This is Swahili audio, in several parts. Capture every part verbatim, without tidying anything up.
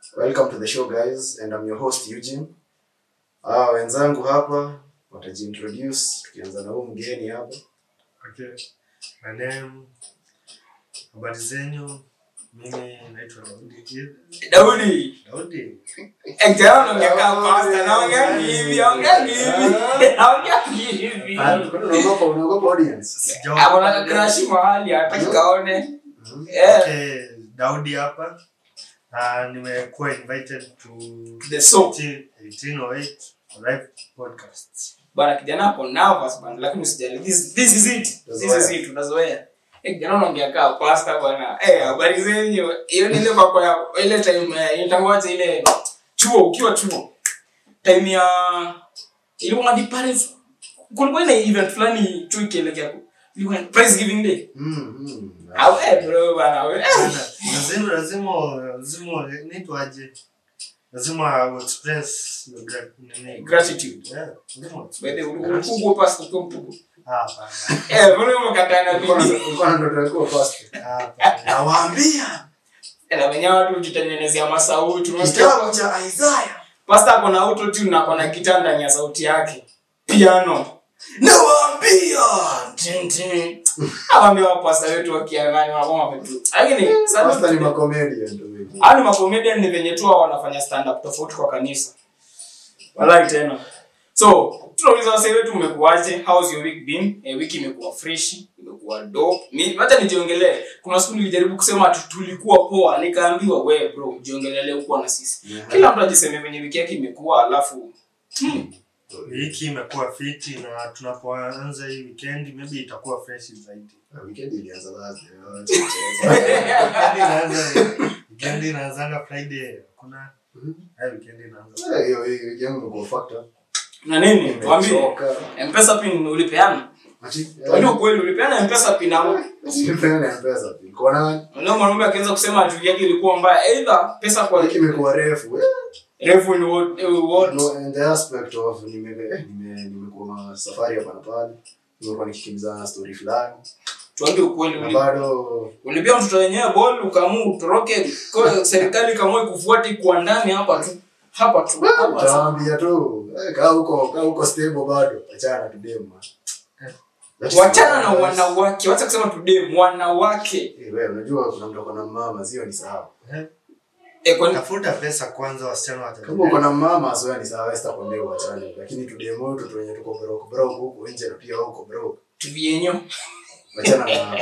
Welcome to the show, guys, and I'm your host Eugene. Ah, wenzangu hapa watajiintroduce tukianza na huyu mgeni hapa. Okay. My name habari zenyu. Mimi naitwa Daudi. Daudi. Daudi. Ejana ungekaa pasta na ongea hivi, ongea hivi. Ongea hivi. Unaogopa unaogopa audience. Abona crash mahali hataki kaone. Eh. Okay, Daudi hapa. Na nimekuwa invited to the show eighteen oh eight live podcasts. Bana kijana hapo nervous bana, lakini usijali. This this is it. This is it. Tunazoea. Eh kijana unaongea kaa pasta bwana. Eh habari zenyu. Hiyo ni ile kwa ile time inatangoja ile chuo ukiwa chuo. Time ya ile una parents kulikuwa na event fulani chuo kielekea ilikuwa prize giving day. Mm. mm. Au eh bro bana. Lazima lazima lazima nitwaje. Lazima express your gratitude. Yeah. Wewe ulikuwa pasta kwa mpugo. Ah, bana. Eh, mbona mkatana bibi? Ulikuwa ndio tulikuwa pasta. Ah, nawaambia. Ela wenyewe watu jitengenezea masauti. Kitabu cha Isaiah. Pasta ako na auto tune na kuna kitanda ndani ya sauti yake. Piano. Nawaambia. Tintin. Awambia wa pasta wetu wakiangani wanakoma wetu. Lakini pasta ni makomedian ndio wewe. Ani makomedian ni venye tu wanafanya stand up tofauti kwa kanisa. Walai tena. So, tunauliza wase wetu umekuaje? How's your week been? Eh, wiki imekuwa fresh, imekuwa dope. Mimi hata nijiongelee. Kuna siku nilijaribu kusema ati tulikuwa poa, nikaambiwa wewe bro, jiongelee leo uko na sisi. Yeah. Kila mtu ajiseme venye wiki yake imekuwa alafu hmm. Wiki imekuwa fiti na tunapoanza hii weekend maybe itakuwa fresh zaidi. Weekend ilianza wazi. Weekend inaanza Friday. Kuna eh weekend inaanza. Eh hiyo hiyo weekend imekuwa factor. Na nini? Tuambie. M-Pesa pin ulipeana? Ati? Ndio kweli ulipeana M-Pesa pin hapo? Ulipeana M-Pesa pin. Kwa nani? Leo mwanaume akaanza kusema ati yake ilikuwa mbaya. Either pesa kwa wiki imekuwa refu. Refu ni what what no in the aspect of nime nime nimekuwa safari hapa na pale. Nimekuwa nikikimbizana story fulani. Tuambie ukweli bado ulipia mtoto wenyewe ball ukaamua utoroke kwa serikali kama ikufuate kwa ndani hapa tu. Hapa tu. Taambia tu. Eh kaa huko kaa huko stable bado. Achana tu dem. Wachana na wanawake. Wacha kusema tu dem wanawake. Eh wewe unajua kuna mtu akona mama sio ni sawa. Eh kwa tafuta pesa kwanza wasichana watajua. Kama uko na mama sio ni sawa sita kwambia wachane. Lakini tu dem wetu tu wenye tuko broke broke huko nje na pia huko broke. Tuvienyo. Wachana na.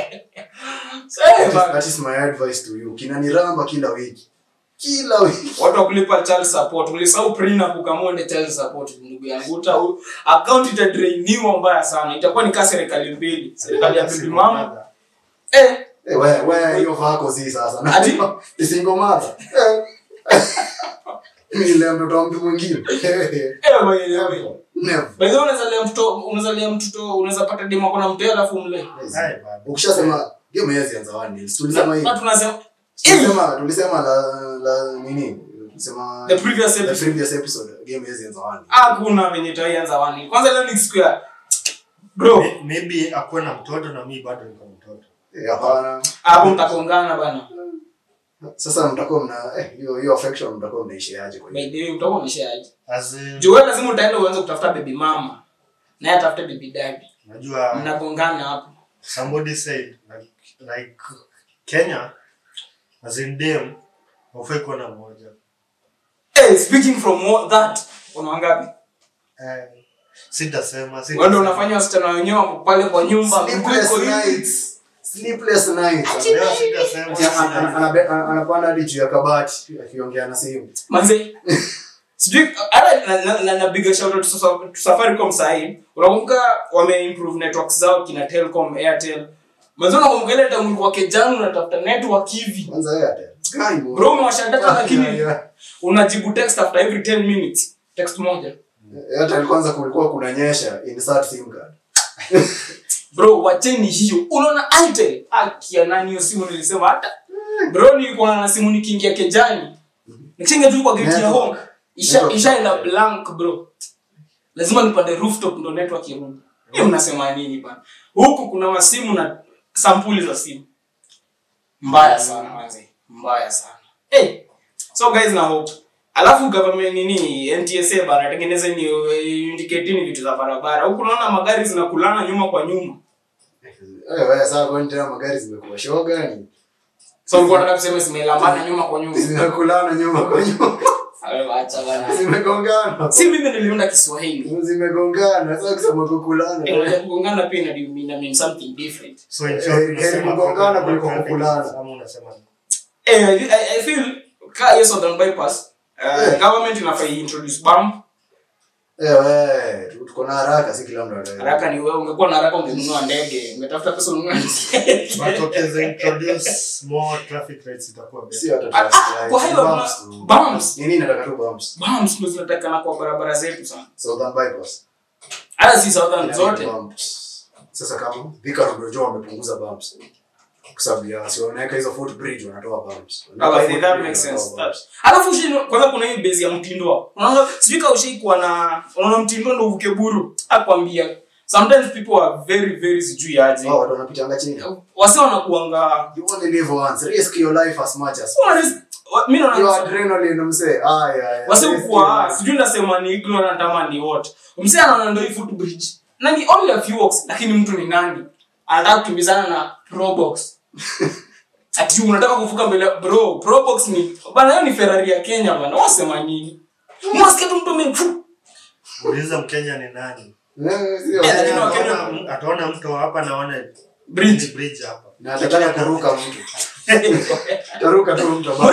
That is my advice to you. Kinaniramba kila wiki. Kila wiki watu wakulipa child support ulisahau prina kukamonde child support ndugu yangu uta account itadrainiwa mbaya sana itakuwa ni kama serikali mbili serikali ya bibi mama eh wewe wewe hiyo vako zi sasa na single mother eh mimi leo mtoto mtu mwingine eh wewe never wewe unazalia mtoto unazalia mtoto unaweza pata demo kuna mtoto alafu mle ukishasema game hizi anza wani tulisema hivi na tunasema Tulisema tulisema la la nini? Tulisema the previous episode, the previous episode game hizi anza wani. Hakuna venye taianza wani. Kwanza leo ni siku ya bro, maybe akuwe na mtoto na mimi bado niko mtoto. Eh hapana. Hapo mtakongana bana. Sasa mtakuwa mna eh hiyo hiyo affection mtakuwa mnaishiaje kwa hiyo? Maybe mtakuwa mnaishiaje? As Joel lazima utaenda uanze kutafuta baby mama. Naye atafute baby daddy. Unajua mnagongana hapo. Somebody said like like Kenya as in them ofeko na moja. Hey, speaking from what, that una ngapi? Eh sitasema sita. Wewe unafanya wasichana wenyewe pale kwa nyumba sleepless nights. Sleepless nights. Leo sitasema anapanda hadi juu ya kabati akiongea na simu. Manze. Sijui ala na na, na big shout out to Safaricom side. Unakumbuka wame improve networks zao kina Telcom, Airtel. Manze unakumbuka ile time kwa Kejani unatafuta network hivi. Kwanza Airtel. Bro umewasha data lakini unajibu text after every ten minutes. Text moja. Airtel kwanza kulikuwa kunanyesha insert sim card. Bro wacheni hiyo. Unaona Airtel akia nani hiyo simu nilisema hata bro nilikuwa na simu nikiingia Kejani. Nikinga tu kwa gate ya home. Isha isha ina blank bro. Lazima nipande rooftop ndo network irudi. Hiyo unasema nini bana? Huko kuna masimu na sampuli za simu. Mbaya sana manzi. Mbaya sana. Eh. Hey, So guys na hope. Alafu government nini N T S A bana tengeneza ni indicate ni vitu za barabara. Huko unaona magari zinakulana nyuma kwa nyuma. Eh wewe sasa kwa nini magari zimekuwa shoga ni? So ulikuwa unataka kusema zimelamana nyuma kwa nyuma. Zinakulana nyuma kwa nyuma. Hayo acha bana. Zimegongana. Si mimi niliunda Kiswahili. Zimegongana. Sasa kusema kukulana. Eh, kugongana pia ina mean mean something different. So in short unasema kugongana kuliko kukulana. Ama unasema Eh I, I feel car yes on the bypass. Uh, government inafaa introduce bump. Eh wewe tuko na haraka si kila mtu anataka. Haraka ni wewe ungekuwa na haraka ungenunua ndege, ungetafuta pesa ununue ndege. but okay they introduce more traffic lights itakuwa better. Si hata traffic. Kwa hiyo bumps. Nini nataka tu bumps. Bumps ndio zinatakana kwa barabara zetu sana. Southern bypass. Hata si Southern zote. Sasa kama Thika Road ndio wamepunguza bumps. Kwa sababu ya sio wanaweka hizo footbridge wanatoa bumps. That, that makes sense. That. Alafu shino kwanza kuna hii base ya Mtindo. Unaona sijui kama ushaikuwa na unaona Mtindo ndio uvuke Buru. Akwambia sometimes people are very very sijui aje. Wao watu wanapita chini. Wase wanakuanga you only live once. Risk your life as much as possible. Mimi naona your adrenaline mse. Ah yeah. Wase kwa sijui nasema ni ignorant ama ni what. Mse anaona ndio hii footbridge. Na ni only a few walks lakini mtu ni nani? Anataka kukimbizana na Probox. Ati unataka kuvuka mbele bro, Probox ni bana hiyo ni Ferrari ya Kenya bana. Wasema nini? Mwasikia tu mtu mimi. Uliza Mkenya ni nani? Eh sio. Lakini Wakenya ataona mtu hapa naona bridge bridge hapa. Na atakana kuruka mtu. Taruka tu mtu hapa.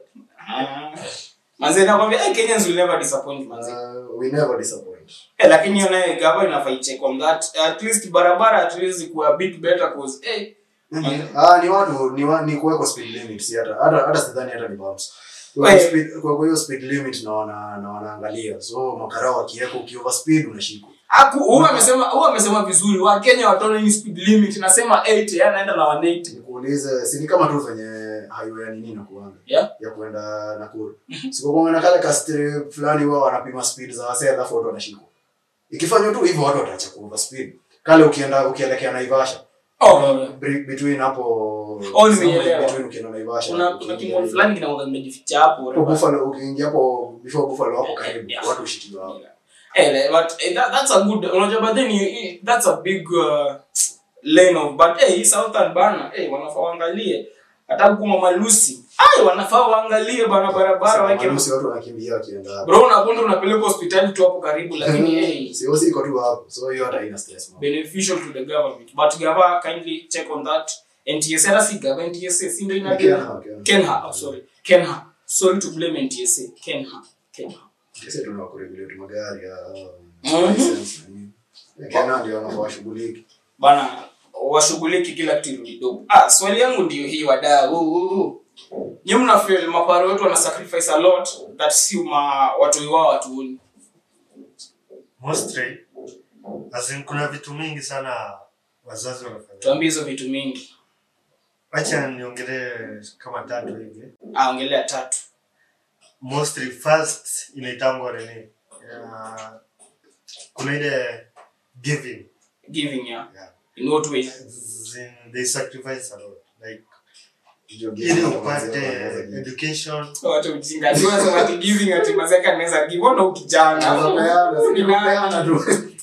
Manze nakwambia eh Kenyans will never disappoint manze. Uh, we never disappoint. Eh lakini hiyo nayo gava inafaa check on that. At least barabara at least ikuwa a bit better cause eh ah ni watu ni wa, ni kuweka speed limit si hata hata hata sidhani hata ni bumps. Kwa speed kwa hiyo speed limit na wana na wanaangalia. So makarao akiweka ukiover speed unashikwa. Aku huwa amesema huwa amesema vizuri wa Kenya wataona ni speed limit nasema eighty yani anaenda na one eighty. Nikuulize si ni kama tu venye highway ya nini na kuanga. Yeah. Ya kuenda Nakuru. Siko kwa na kale kastre fulani wao wanapima speed za wase alafu watu wanashikwa. Ikifanywa tu hivyo watu wataacha kuover speed. Kale ukienda ukielekea Naivasha. Oh, between hapo oh nimeelewa. Between ukienda Naivasha. Kuna kuna kimoni fulani kinaoga kimejificha hapo. Buffalo ukiingia hapo before Buffalo hapo karibu watu ushikiwa hapo. Eh but eh, that, that's a good unajua but then you, that's a big uh, lane of but eh hey, Southern bana eh hey, wanafaa waangalie hata kuma malusi ai wanafaa waangalie bana barabara wake malusi watu wanakimbia wakienda hapo bro unakwenda unapeleka hospitali tu hapo karibu lakini eh hey, sio siko tu hapo so hiyo hata ina stress man beneficial to the government but gava kindly check on that N T S A si gava N T S A si ndio ina Kenha oh, sorry Kenha sorry to blame N T S A Kenha Kenha kesi tunawakuregulia tu magari ya license nini Kenha ndio wanawashughuliki bana washughuliki kila kitu kidogo. Ah swali yangu ndio hii wadau. Nyinyi mna feel maparo wetu wana sacrifice a lot that si ma watu wao watuoni. Mostly as in kuna vitu mingi sana wazazi wanafanya. Tuambie hizo vitu mingi. Acha niongelee kama tatu hivi. Ah ongelea tatu. Mostly first inaitangwa nini? Uh, kuna ile giving. Giving ya. Yeah. In what way? They sacrifice a lot. Like ili upate education. Watu ujinga. Ndio wanasema ati giving ati mazeka anaweza give ona ukijana. Anapeana, si kupeana tu.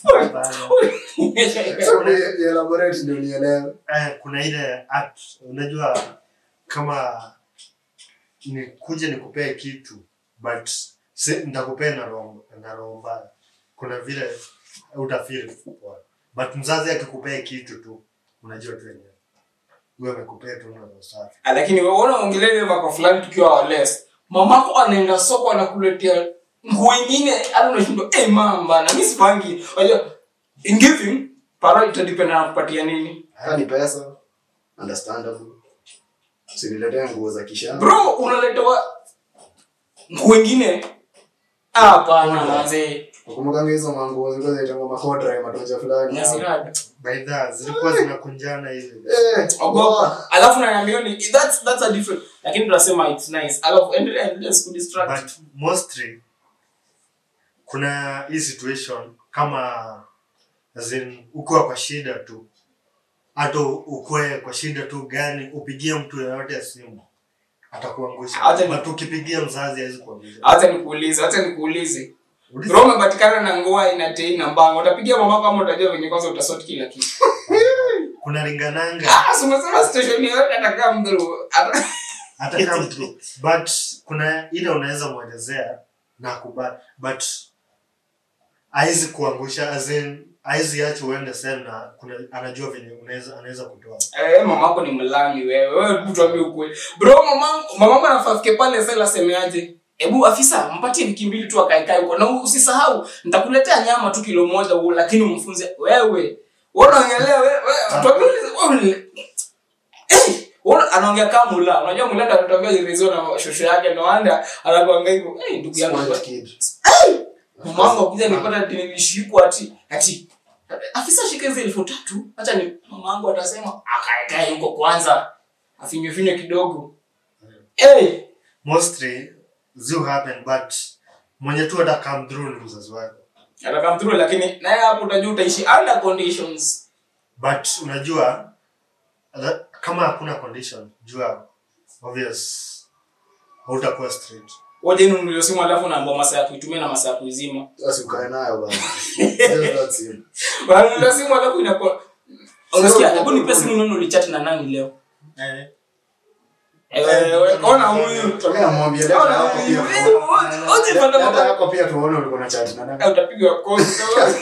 So ni elaborate ndio nielewe. Eh kuna ile act unajua kama ni kuja nikupee kitu but nitakupea na roho na roho mbaya. Kuna vile utafeel poa. But mzazi akikupea kitu tu unajua tu yenyewe. Wewe umekupea tu na roho safi. Lakini wewe unaona ongelele vako fulani tukiwa less. Mamako anaenda soko anakuletea nguo nyingine anashindwa eh mama na mimi sipangi. Unajua in giving para ita depend na kupatia nini? Haya ni pesa. Understandable. Usiniletee nguo za kisha. Bro unaletewa nguo nyingine ah hapana manze. Ukumbuka hizo manguo zilikuwa zinaitwa makodra ya matoja fulani. Nyasirada. By that zilikuwa zinakunjana hivi. Eh, ogopa. Alafu na niambia ni that's that's a different. Lakini tunasema it's nice. Alafu endelea endelea ku distract. But mostly kuna hii situation kama as in uko kwa shida tu. Hata ukwe kwa shida tu gani upigie mtu yeyote simu. atakuangusha. Acha But ukipigia mzazi hawezi kuangusha. Acha nikuulize, acha nikuulize. Bro, umepatikana na ngoa ina tei na mbanga. Utapigia mama kama utajua venye kwanza utasort kila kitu. Kuna ringananga. Ah, so unasema station yote atakaa mdhuru. Atakaa mdhuru. But kuna ile unaweza muelezea na kubali. But haizi kuangusha as in haizi acha uende sana kuna anajua venye unaweza anaweza kutoa. Eh, mama yako ni mlami wewe. Wewe tuambie ukweli. Bro, mama mama anafafike pale sasa semeaje? Ebu afisa mpatie wiki mbili tu akae huko. Na usisahau nitakuletea nyama tu kilo moja huo lakini umfunze wewe. Unaongelea wewe tuambie wewe. Eh, wewe anaongea kama mula. Unajua mula ndio anatuambia hizo na shosho yake ndio anda anakuambia hivyo. Eh, ndugu yangu kid. Eh! Mama wangu kuja nipata nilishikwa ati ati afisa shika hizo elfu tatu acha ni mama wangu atasema akae huko kwanza. Afinywe finywe kidogo. Eh, mostly zio happen but mwenye tu ata come through ni mzazi wako. Ata come through lakini naye hapo utajua utaishi under conditions. But unajua kama hakuna condition jua obvious hautakuwa straight. Waje ni ndio simu alafu na ngoma masaa ya kuitumia na masaa ya kuizima. Sasa ukae nayo bwana. Sasa that's it. Bwana ndio simu alafu inakuwa unasikia hebu nipe simu neno ulichat na nani leo? Eh. Eh, ona huyu tokea mwambie leo hapo pia. Oje panda hata hapo pia tuone ulikuwa na chat na nani. Utapigwa kozi.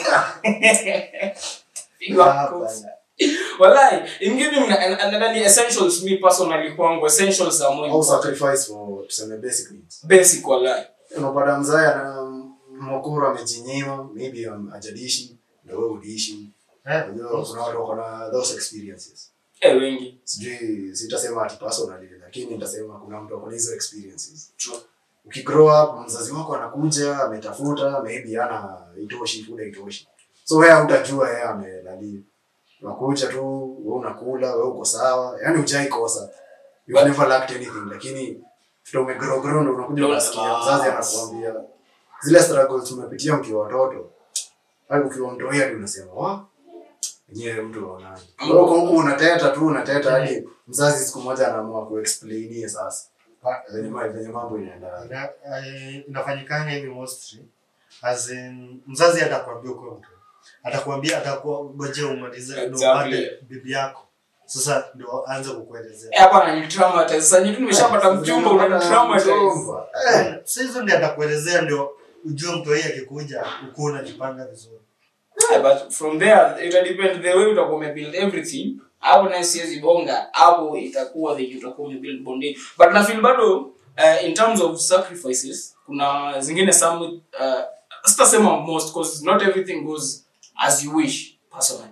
Pigwa kozi. Wallahi, in giving another essentials me personally kwangu essentials are more important. Sacrifice for tuseme basic needs. Basic wallahi. Unapata mzaya na mokoro amejinyima, maybe ajadishi, ndio wewe udishi. Eh, ndio kuna watu wako na those experiences. Eh, wengi. Sijui sitasema ati personally lakini nitasema kuna mtu akona hizo experiences. True. Ukigrow up mzazi wako anakuja, ametafuta, maybe ana itoshi food itoshi. So wewe utajua yeye amelali. Unakuja tu, wewe unakula, wewe uko sawa. Yaani hujai kosa. You have never lacked anything lakini fito umegrow grow ndo unakuja unasikia mzazi anakuambia zile struggles tumepitia mkiwa watoto. Hapo ukiwa mtoto yeye unasema, "Wa, yeye mtu anaona." Wewe kwa huko unateta tu, unateta hadi mzazi siku moja anaamua kuexplainia sasa. Venye venye mambo inaenda. Inafanyikanga hivi mostly as in mzazi atakwambia uko mtu. Atakwambia atakugoje umalize ndo upate bibi yako. Sasa ndio aanze kukuelezea. Eh, hapa ni traumatize. Sasa nyinyi nimeshapata mchumba una traumatize. Eh, sasa ndio atakuelezea ndio ujue mtu yeye akikuja uko unajipanga vizuri. Yeah, but from there it depends the way utakuwa umebuild everything. Hapo na siwezi bonga, hapo itakuwa the utakuwa umebuild bonding. But na feel bado uh, in terms of sacrifices kuna zingine some uh, sitasema most because not everything goes as you wish personally.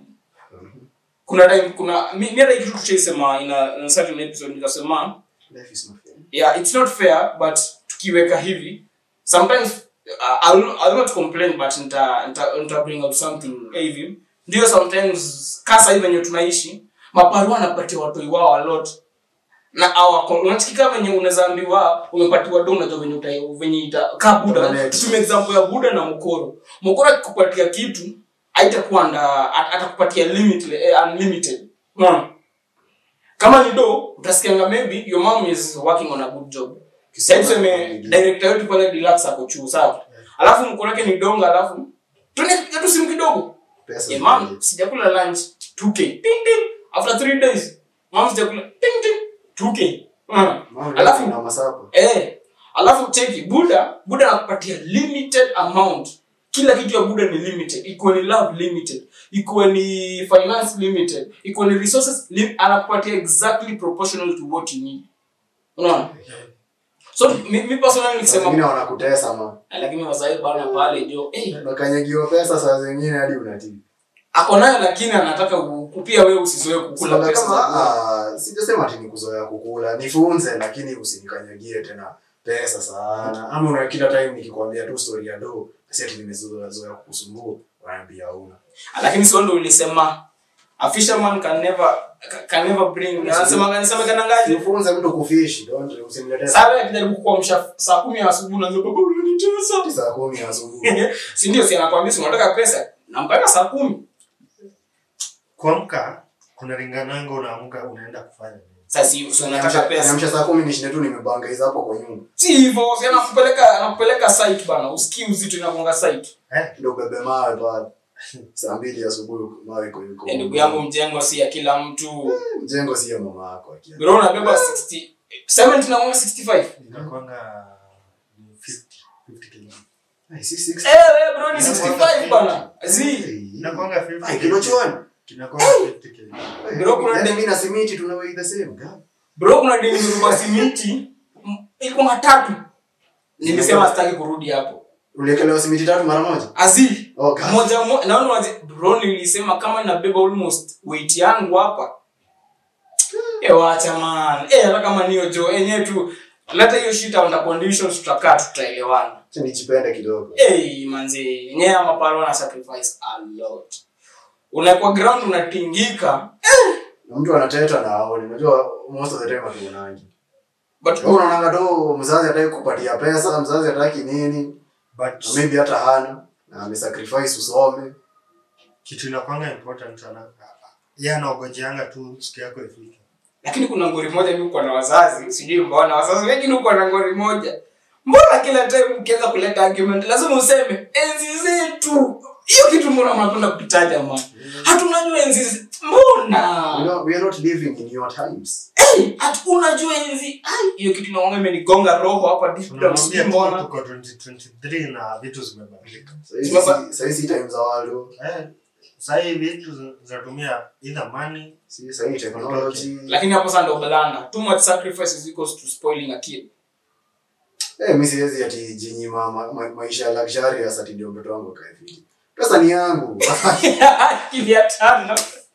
Kuna time kuna mimi hata kitu tuchesema in a, in a certain episode nikasema life is not fair. Yeah, it's not fair but tukiweka hivi sometimes uh, I'll, I'll not complain but nita nita, nita bring out something hivi ndio sometimes kasa hivi venye tunaishi maparu anapatia watu wao a lot na awa unachikika venye unaweza ambiwa umepatiwa dongo unajua venye uta venye ita ka Buddha tume example ya Buddha na mkoro mkoro akikupatia kitu haitakuwa nda atakupatia limit eh, unlimited no kama ni do utasikianga maybe your mom is working on a good job sasa tuseme director wetu pale deluxe ako chuo sawa alafu mkoro wake ni donga alafu tunapiga tu simu kidogo pesa yeah, mom sijakula lunch two K ding ding after three days mom sijakula ding ding two K mm. alafu na masapo eh alafu cheki Buddha Buddha anakupatia limited amount kila kitu ya Buddha ni limited iko ni love limited iko ni finance limited iko ni resources lim- anakupatia exactly proportional to what you need unaona so mimi personally nikisema mimi naona kutesa ma lakini wasai bana pale jo eh nakanyagiwa pesa saa zingine hadi unatii ako nayo lakini anataka kupia wewe usizoe kukula pesa kama ah sijasema ati ni kuzoea kukula nifunze lakini usinikanyagie tena pesa sana ama una kila time nikikwambia tu story ya do si ati nimezoea zoea kukusumbua waambia una lakini sio ndo ulisema a fisherman can never can never bring anasema kanasema kana ngaje nifunze mtu kufish don't usiniletee sawa kijaribu kuamsha saa kumi asubuhi naanza baba unanitesa saa kumi asubuhi si ndio si anakuambia si unataka pesa namkana saa kumi kuamka kuna ringananga unaamka unaenda kufanya nini Sasa si unataka pesa. Niamsha saa kumi nishinde tu nimebanga hizo hapo kwa nyumba. Si hivyo, si anakupeleka anakupeleka site bana. Usikii uzito inakonga site. Eh, Ndio bebe mawe pale. Saa mbili asubuhi mawe iko yuko. Eh, ndugu yangu mjengo si ya kila mtu. Mjengo si ya mama yako akia. Bro unabeba sixty seventy na sixty-five. inakuanga ni fifty fifty kilo. Ai si six. Eh eh, bro ni sixty-five bana. Zi. Inakuanga fifty. Ai kilo chwani. Inakuanga fifty kilo. Bro, kuna yani dem- mimi na simiti tuna weigh the same. God. Bro kuna deni nilikuwa simiti. Ilikuwa matatu. Nilisema sitaki kurudi hapo. Uliekelewa simiti tatu mara moja? Azi. Oh God. Moja moja naona wazi bro nilisema kama inabeba almost weight yangu hapa. Eh wacha man. Eh hata kama niyo jo enyewe tu leta hiyo shit under conditions tutakaa tutaelewana. Acha nijipende kidogo. Eh manzi yenyewe ama palo na sacrifice a lot. Unakuwa ground unatingika. Na mtu anateta na aone. Unajua most of the time hatuonangi. But Wewe unaona tu mzazi hataki kupatia pesa, mzazi hataki nini? But Na maybe hata hana na amesacrifice usome. kitu inakuanga important sana. Yeye anaogojeanga tu siku yako ifike. lakini kuna ngori moja mimi uko na wazazi, sijui mbona wazazi wengi uko na ngori moja. Mbona kila time ukianza kuleta argument lazima useme enzi zetu. Hiyo kitu mbona mnapenda kupitaja man? Hatunajua enzi zetu. Mbona? You know, we are not living in your times. Eh, hatu unajua enzi. Ai, hiyo kitu naona imenigonga roho hapa deep down. Tunamwambia Mbona? tuko twenty twenty-three na vitu zimebadilika. Sasa hizi times za walo. Eh, sasa hivi vitu zinatumia either money, Si sasa hii technology. Lakini hapo sasa ndio balanda. Too much sacrifices equals to spoiling a kid. Eh, mimi siwezi ati jinyima ma, ma, maisha ya luxurious ati ndio mtoto wangu kae fiti. Pesa ni yangu. Kilia tano.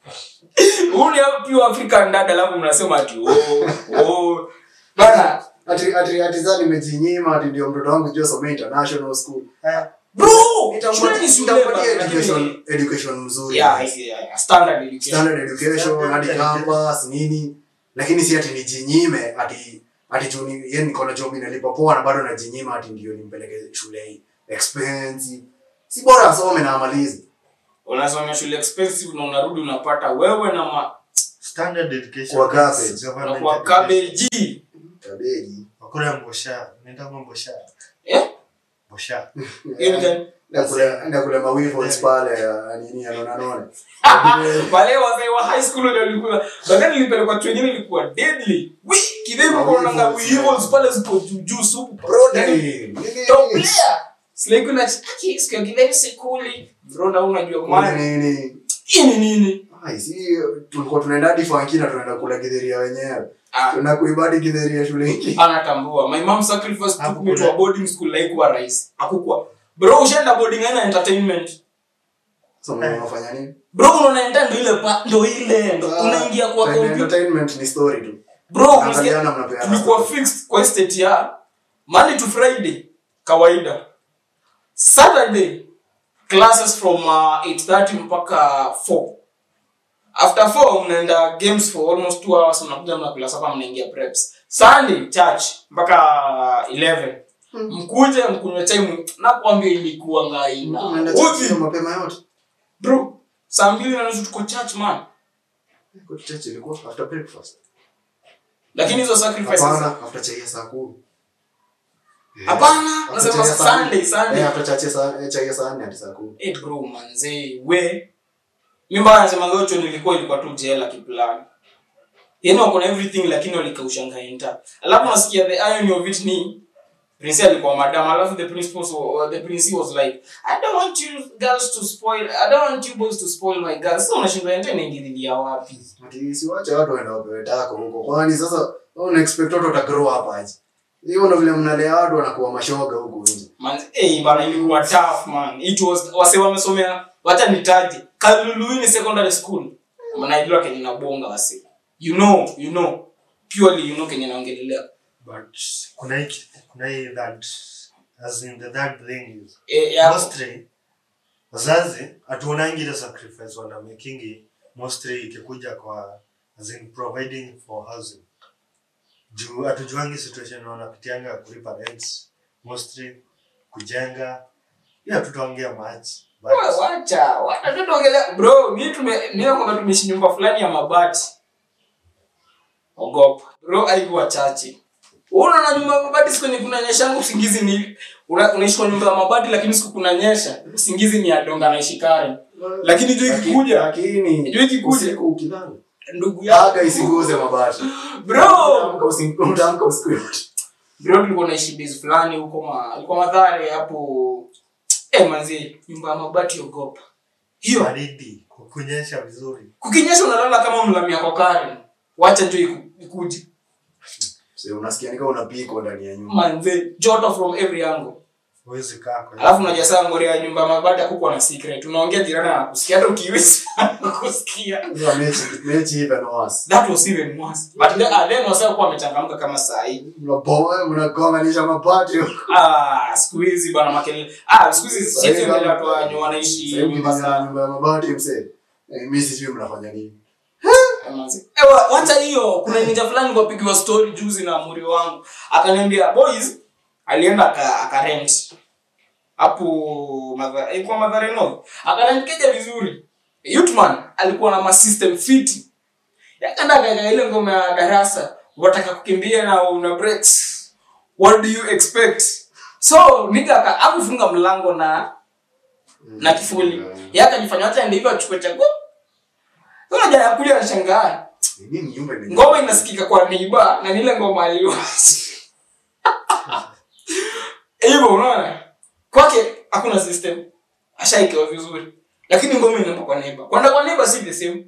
Uni hapo pia African dada lafu mnasema ati oh oh bana Ati ati ati zani nimejinyima ati ndio mtoto wangu jua some international school. eh, bro Nitampatia shule nitampatia ni education education mzuri. yeah, yeah standard education Standard education hadi campus nini. Lakini si ati nijinyime ati ati tu ni yeye niko na job inalipa poa na bado najinyima ati ndio nimpeleke shule hii expensive. Si bora asome na amalize. unasoma shule expensive na unarudi unapata wewe na ma standard education Kwa cabbage. na kwa cabbage Kabeji. wakura mbosha, nenda mbosha. eh Mbosha. even Na kule na kule mawivons pale ya nini anaona naona. wale wazee wa high school ndio walikuwa badala nilipelekwa training ilikuwa deadly we kidemo kwa nanga we evils pale zipo juu juu supu Bro day. top player slay kuna aki sikio kideni sekuli bro na unajua Kwa maana nini? ini nini Ai si tulikuwa tunaenda hadi funky na tunaenda kula gidheria wenyewe. ah Tuna kuibadi gidheria shule hiki. anatambua my mom sacrificed Hapo took me to kuna- a boarding school like wa rais akukua bro ushaenda boarding aina entertainment So mimi unafanya nini? bro unaenda ndo ile pa ndo ile ndo unaingia kwa Time computer entertainment ni story tu. bro Angaliana unasikia mnapeana. tulikuwa fixed kwa state ya Monday to Friday kawaida Saturday classes from uh, eight thirty mpaka four. After four mnaenda games for almost two hours mnakuja mnakula sapa mnaingia preps. Sunday church mpaka eleven. Mkuje mkunywe chai na kuambia ilikuwa ngaina. Tunaenda Uzi church mapema yote. bro. Saa mbili na nusu tuko church man. Kwa church ilikuwa after breakfast. Lakini hizo sacrifices Hapana, after chai ya saa kumi. hapana After nasema chai ya saa nne. Sunday Sunday. Eh, after church ya saa eh, chai ya saa nne hadi saa kumi. Eh bro manze we mimba anasema gocho nilikuwa ilikuwa tu jela kiplan. Yaani wako na everything lakini walikausha enta. Alafu nasikia the irony of it ni Prince alikuwa madam alafu the principal so, the prince was like I don't want you girls to spoil I don't want you boys to spoil my girls. So unashindwa enta inaingililia wapi? Ati si wacha watu waende wapewe tako huko. Kwani sasa una expect watu wata grow up aje? Hiyo ndio vile mnalea watu wanakuwa mashoga huko nje. Man eh bana ilikuwa tough man. It was wase wamesomea wacha nitaje Kaluluini secondary school. Mnaijua Kenya na bonga wase. You know, you know. Purely you know Kenya naongelelea. But kuna hiki kuna hii that as in the that thing is Eh ya mostly wazazi hatuonangi ile sacrifice wana making mostly ikikuja kwa as in providing for housing. Juu hatujuangi situation wanapitianga kulipa rents mostly kujenga ya tutaongea much but Wa- wacha wacha tuongelea bro mimi tume mimi kwamba tumeishi nyumba fulani ya mabati ogopa. Bro alikuwa chache. Unaona na nyumba ya mabati siku ni kunanyesha usingizi ni unaishi kwa nyumba ya mabati lakini siku kunanyesha usingizi ni adonga na ishikari. Lakini juu ikikuja lakini juu ikikuja usiku ukilala ndugu yako aga isiguze mabati. Bro Amka usiku utamka usiku. Bro tulikuwa naishi base fulani huko ma alikuwa Mathare hapo eh manzi nyumba ya mabati ogopa. Hiyo baridi kukunyesha vizuri. Kukinyesha unalala kama mlamia kwa kari. Wacha tu ikuje. Sio unasikia nika unapika ndani ya nyumba. Manze joto from every angle. Huwezi kaa kwa. Alafu unajua saa ngori ya nyumba mabati hakukuwa na secret. Unaongea jirani anakusikia hata ukiwisi anakusikia. Ndio mechi mechi even worse. That was even worse. But then uh, then wasao kwa amechangamka kama saa hii. Unapoa unagonganisha mabati. Ah, siku hizi bana makelele. Ah, siku hizi sisi ndio watu wanyo wanaishi nyumba za nyumba ya mabati msee. Mimi sijui mnafanya nini. Ewa wacha hiyo kuna ninja fulani kwa pigiwa story juzi na muri wangu. Akaniambia boys alienda aka, aka rent hapo Mathare ilikuwa Mathare no. Akarent keja vizuri. Youthman alikuwa na ma system fit. Yakaenda katika ile ngoma ya darasa, wataka kukimbia na una breaks. What do you expect? So nika akafunga mlango na na kifuli. Yaka nifanya hata ndivyo achukue chago. Kuna jana kulia anashangaa. Nini nyumba ni? Ngoma inasikika kwa neighbor na ile ngoma aliyo. Hivyo unaona? Kwake hakuna system. Ashaikewa vizuri. Lakini ngoma inaenda kwa neighbor. Kwenda kwa neighbor si the same.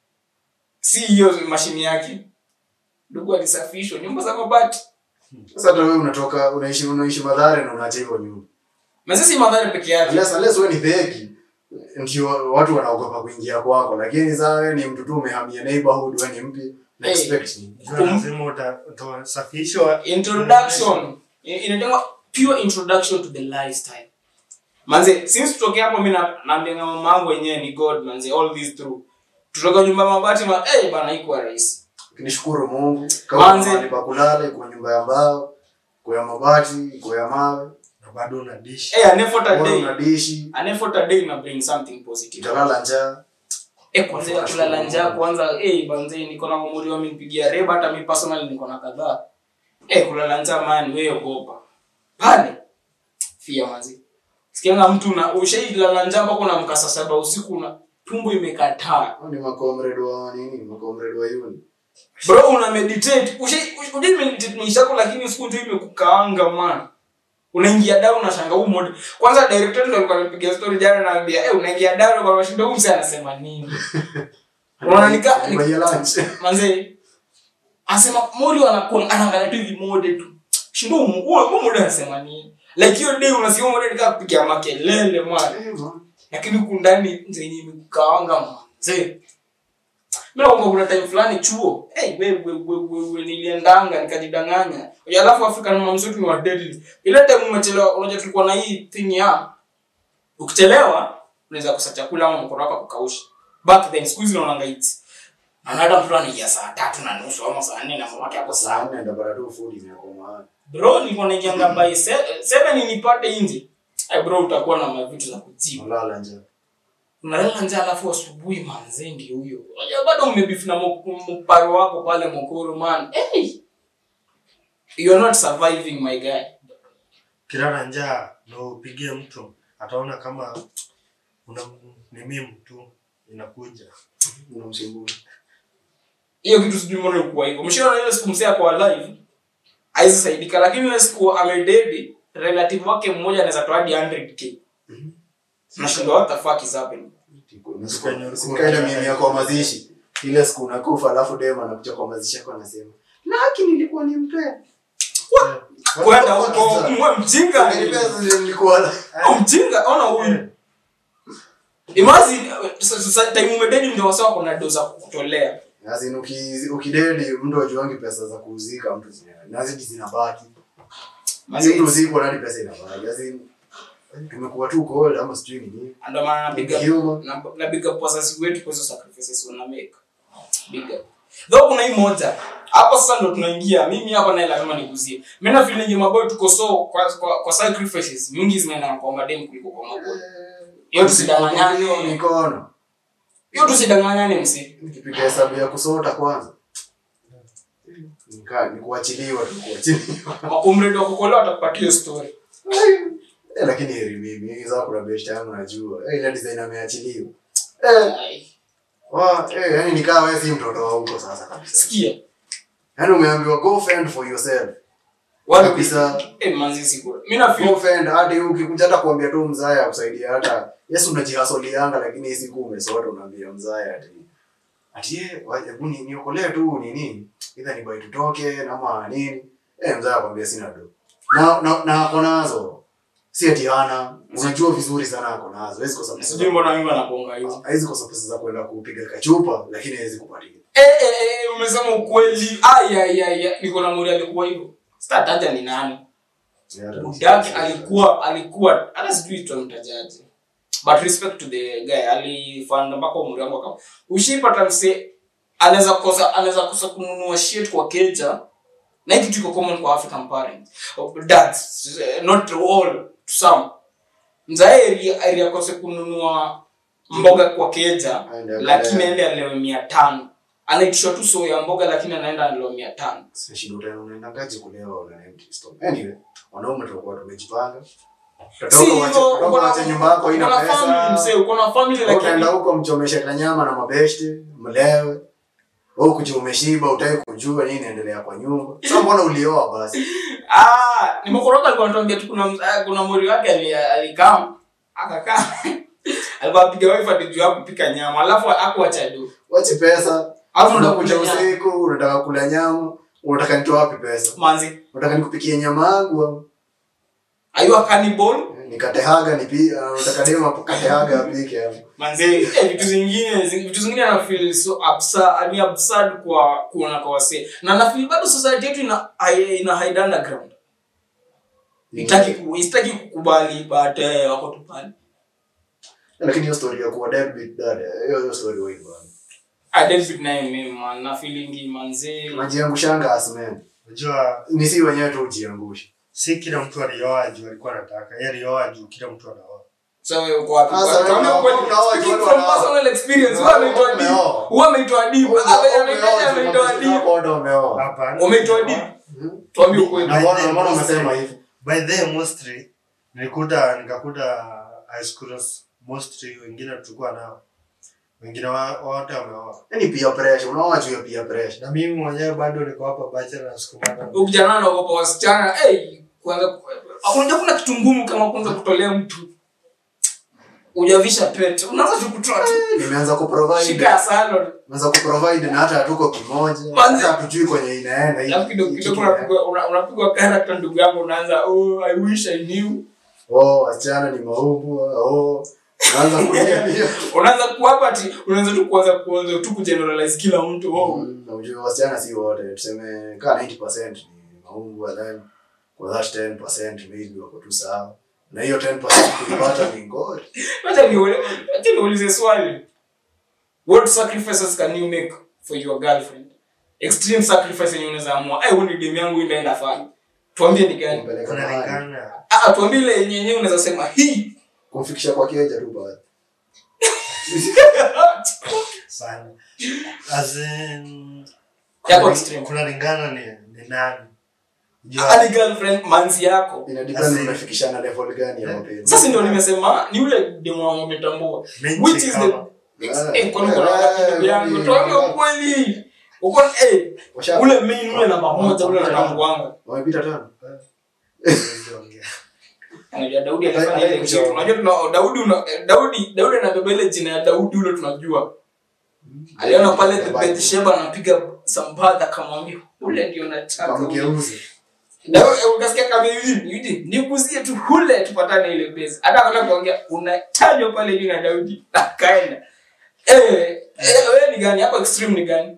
Si hiyo mashini yake. Ndugu alisafishwa nyumba za mabati. Sasa hata wewe unatoka unaishi unaishi Mathare na unaacha hiyo nyumba. Mazisi Mathare peke yake. Unless unless wewe ni theki. Ndio watu wanaogopa kuingia kwako, lakini sasa wewe ni mtu tu umehamia neighborhood wewe ni mpi na expect ni. Lazima utasafishwa. Introduction. Inatengwa pure introduction to the lifestyle. Manze, since tutoke hapo mimi naambia mama yangu wenyewe ni God manze all this through. Tutoka nyumba mabati ma eh bana iko rahisi. Nishukuru Mungu kama mahali pa kulala kwa nyumba ya mbao, kwa ya mabati, kwa ya mawe na bado una dish. Eh an effort a day. Una dish. An effort a day na bring something positive. Utalala njaa. Eh kwanza kulala njaa kwanza eh banze niko na umri wa mpigia reba hata mimi personally niko na kadhaa. Eh kulala njaa man wewe ogopa. Pale fia manzi. Sikianga mtu na ushailala njaa mpaka na mkasa saba usiku na tumbo imekataa. Ni makomrade wa nini? Makomrade wa yuni. Bro una meditate. Ushaje meditate maisha lakini siku ndio imekukaanga man. Unaingia down unashanga huu mode. Kwanza director ndio alikuwa anapiga story jana na anambia eh unaingia down kwa washinda huyu msee anasema nini? Unaona nika manze anasema mori anakuwa anaangalia tu hivi mode tu. Shindo huo mode anasema nini? Like hiyo day unasikia mode nika kupiga makelele man. Lakini huko ndani ndio imekukaanga man. Mzee mimi naomba kuna time fulani chuo. Eh wewe wewe niliendanga nikajidanganya. Alafu Afrika na mamsuti ni wa deadly. Ile time umechelewa unajua tulikuwa na hii thing ya ukichelewa unaweza kosa chakula au mkono wako kukausha. Back then squeeze unaonanga it. Anada mtu anaingia saa tatu na nusu au saa nne na mama yake hapo saa nne ndio bado food imekoma. Bro nilikuwa naingia by seven nipate nje. Eh bro utakuwa na vitu za kujibu. Unalala nje. Unalala nje alafu asubuhi manze ndio huyo. Unajua bado umebeef na mparo wako pale Mokoro man. Hey. You're not surviving my guy. Kirara njaa ndio upigie mtu ataona kama una ni mimi tu inakuja. Unamsimbua. Hiyo kitu sijui mbona ilikuwa hivyo. Mshaona ile siku msea kwa live. Haizi saidika lakini ile siku amededi relative wake mmoja anaweza toa hadi one hundred k. Mhm. Nashinda what the fuck is happening? Sikaenda mimi yako mazishi. Ile siku unakufa alafu dema anakuja kwa mazishi yako anasema, "Laki nilikuwa nimpea." Kwenda huko mwe mjinga nilikuwa mjinga ona huyu. Imagine sasa time umededi ndio wasao kuna doza kutolea. Yaani uki ukidedi mtu ajuangi pesa za kuuzika mtu zina. Nazidi zinabaki. Mazi mtu uziko na pesa inabaki. Yaani tumekuwa tu cold ama sijui nini. Ndio maana napiga na na big up process wetu kwa hizo sacrifices wana make. Big up. Though kuna hii moja. Hapo sasa ndo tunaingia. Mimi hapa na lazima niguzie. Mimi na feeling maboy tuko so kwa kwa, kwa sacrifices mingi zinaenda kwa madem kuliko kwa maboy. Hiyo tusidanganyane mikono. Hiyo tusidanganyane msi. Nikipiga hesabu ya kusota kwanza. Nika ni kuachiliwa tu kuachiliwa. Makomredi wa kukolewa atakupatia story. Eh, lakini heri mimi hizo kuna best yangu najua. Eh, ile design ameachiliwa. Eh. Wa, eh, yani nikaa wewe si mtoto wa huko sasa kabisa. Sikia. Yaani umeambiwa go fend for yourself. Wala kabisa eh manzi sikura. Mimi na feel go fend hadi ukikuja hata kuambia tu mzaya akusaidia hata Yesu unajihasolianga lakini hii siku umesota unaambia mzaya ati ati eh hebu ni niokolee tu nini? Either ni boy tutoke ama nini? Eh mzaya akwambia sina do. Na na na ako nazo. Si ati hana. Unajua vizuri sana ako nazo. Hawezi kosa pesa. Sijui mbona mimi anaponga hizo. Hawezi kosa pesa za kwenda kupiga kachupa lakini hawezi kupatia. Eh eh eh umesema ukweli. Ai ai ai niko na Mori alikuwa hivyo. Sitataja ni nani. Udaki alikuwa alikuwa hata sijui tutamtajaje. But respect to the guy alifanya mpaka umri wangu kama ushipata mse anaweza kosa anaweza kosa kununua shit kwa keja na kitu kiko common kwa African parents dads not all to some mzae area kosa kununua mboga kwa keja lakini aende alewe mia tano anaitishwa tu soya mboga lakini anaenda alewe mia tano sasa shindo tena unaenda ngaje kulewa una empty stomach anyway wanaume tulikuwa tumejipanga Tatoka wacha nyumba yako ina pesa. Kuna family msee, uko na family lakini unaenda huko mchomesha kanyama na mabeshte, mlewe. Wewe kuja umeshiba utaki kujua nini inaendelea kwa nyumba. Sasa mbona ulioa basi? Ah, nimekoroka alikuwa anatuambia tu kuna kuna Mori wake alikam akakaa. Alikuwa apiga wife ati yako kupika nyama, alafu hakuacha do. Wacha pesa. Alafu unataka kuja usiku, unataka kula nyama, unataka nitoa wapi pesa? Manzi, unataka nikupikie nyama yangu? Are you a cannibal? Nikatehaga nipi unataka dema katehaga apike hapo. Manzi, eh vitu zingine, vitu zingine ana feel so absurd, ani absurd kwa kuona kwa wase. Na na feel bado society yetu ina ina hide underground. Itaki ku istaki kukubali but eh wako tu pale. Lakini hiyo story ya kuwa deadbeat dad, hiyo hiyo story wewe bwana. I deadbeat na mimi man, na feeling manzi. Unajiangushanga asmen. Unajua ni si wenyewe tu ujiangushe. Si kila mtu alioa juu alikuwa anataka. Yeye alioa juu kila mtu anaoa. So wewe uko wapi? Kama uko from personal experience, wewe umeitwa deep. Wewe umeitwa deep. Wewe umeitwa deep. Hapana. Umeitwa deep. Tuambie ukweli. Na mbona mbona unasema hivi? By the mostly nilikuta nikakuta high schoolers mostly wengine tulikuwa nao. Wengine wote wameoa. Yaani peer pressure, unaoa juu ya peer pressure. Na mimi mwenyewe bado niko hapa bachelor na sikumana. Ukijana na uko wasichana, eh kwanza unajua kuna kitu ngumu kama kwanza kutolea mtu. Ujavisha pete, unaanza tu kutoa tu. Nimeanza kuprovide. Shika salon. Nimeanza kuprovide na hata hatuko kimoja. Hata hatujui kwenye inaenda hivi. Alafu kidogo kidogo unapigwa unapigwa character ndugu yangu unaanza oh I wish I knew. Oh, wasichana ni maumbu. Oh, unaanza kulia hiyo. Unaanza kuapa ati unaanza tu kuanza kuanza tu kugeneralize kila mtu. Oh, unajua wasichana si wote. Tuseme kama ninety percent ni maumbu then kwa that ten percent maybe wako tu sawa. Na hiyo ten percent kulipata ni ngori. Acha niulize, acha niulize swali. What sacrifices can you make for your girlfriend? Extreme sacrifice yenye unaweza amua. Eh, wewe ni demu yangu inaenda fanya. Tuambie ni gani? Kunalingana. Ah, tuambie ile yenye yenyewe unaweza sema hii kumfikisha kwa keja tu bado. Sana. As in yako extreme. Kunalingana ni ni nani? Ani girlfriend manzi yako. Inadepend unafikishana level gani ya mapenzi. Sasa ndio nimesema ni yule demu wangu umetambua. Which is the eh kwa nini kuna yangu? Tuambie ukweli. Uko eh ule main ule namba moja ule anatambuanga. Wamepita tano. Anajua Daudi alifanya ile kitu. Unajua tuna Daudi una Daudi Daudi anabeba ile jina ya Daudi ule tunajua. Aliona pale the Bathsheba anapiga sambadha akamwambia ule ndio nataka. Kamgeuze. Daudi ukasikia kama hivi, hivi nikuzie tu ule tupatane ile base. Hata kama kuongea unatajwa pale jina Daudi akaenda. Eh, wewe ni gani hapo extreme ni gani?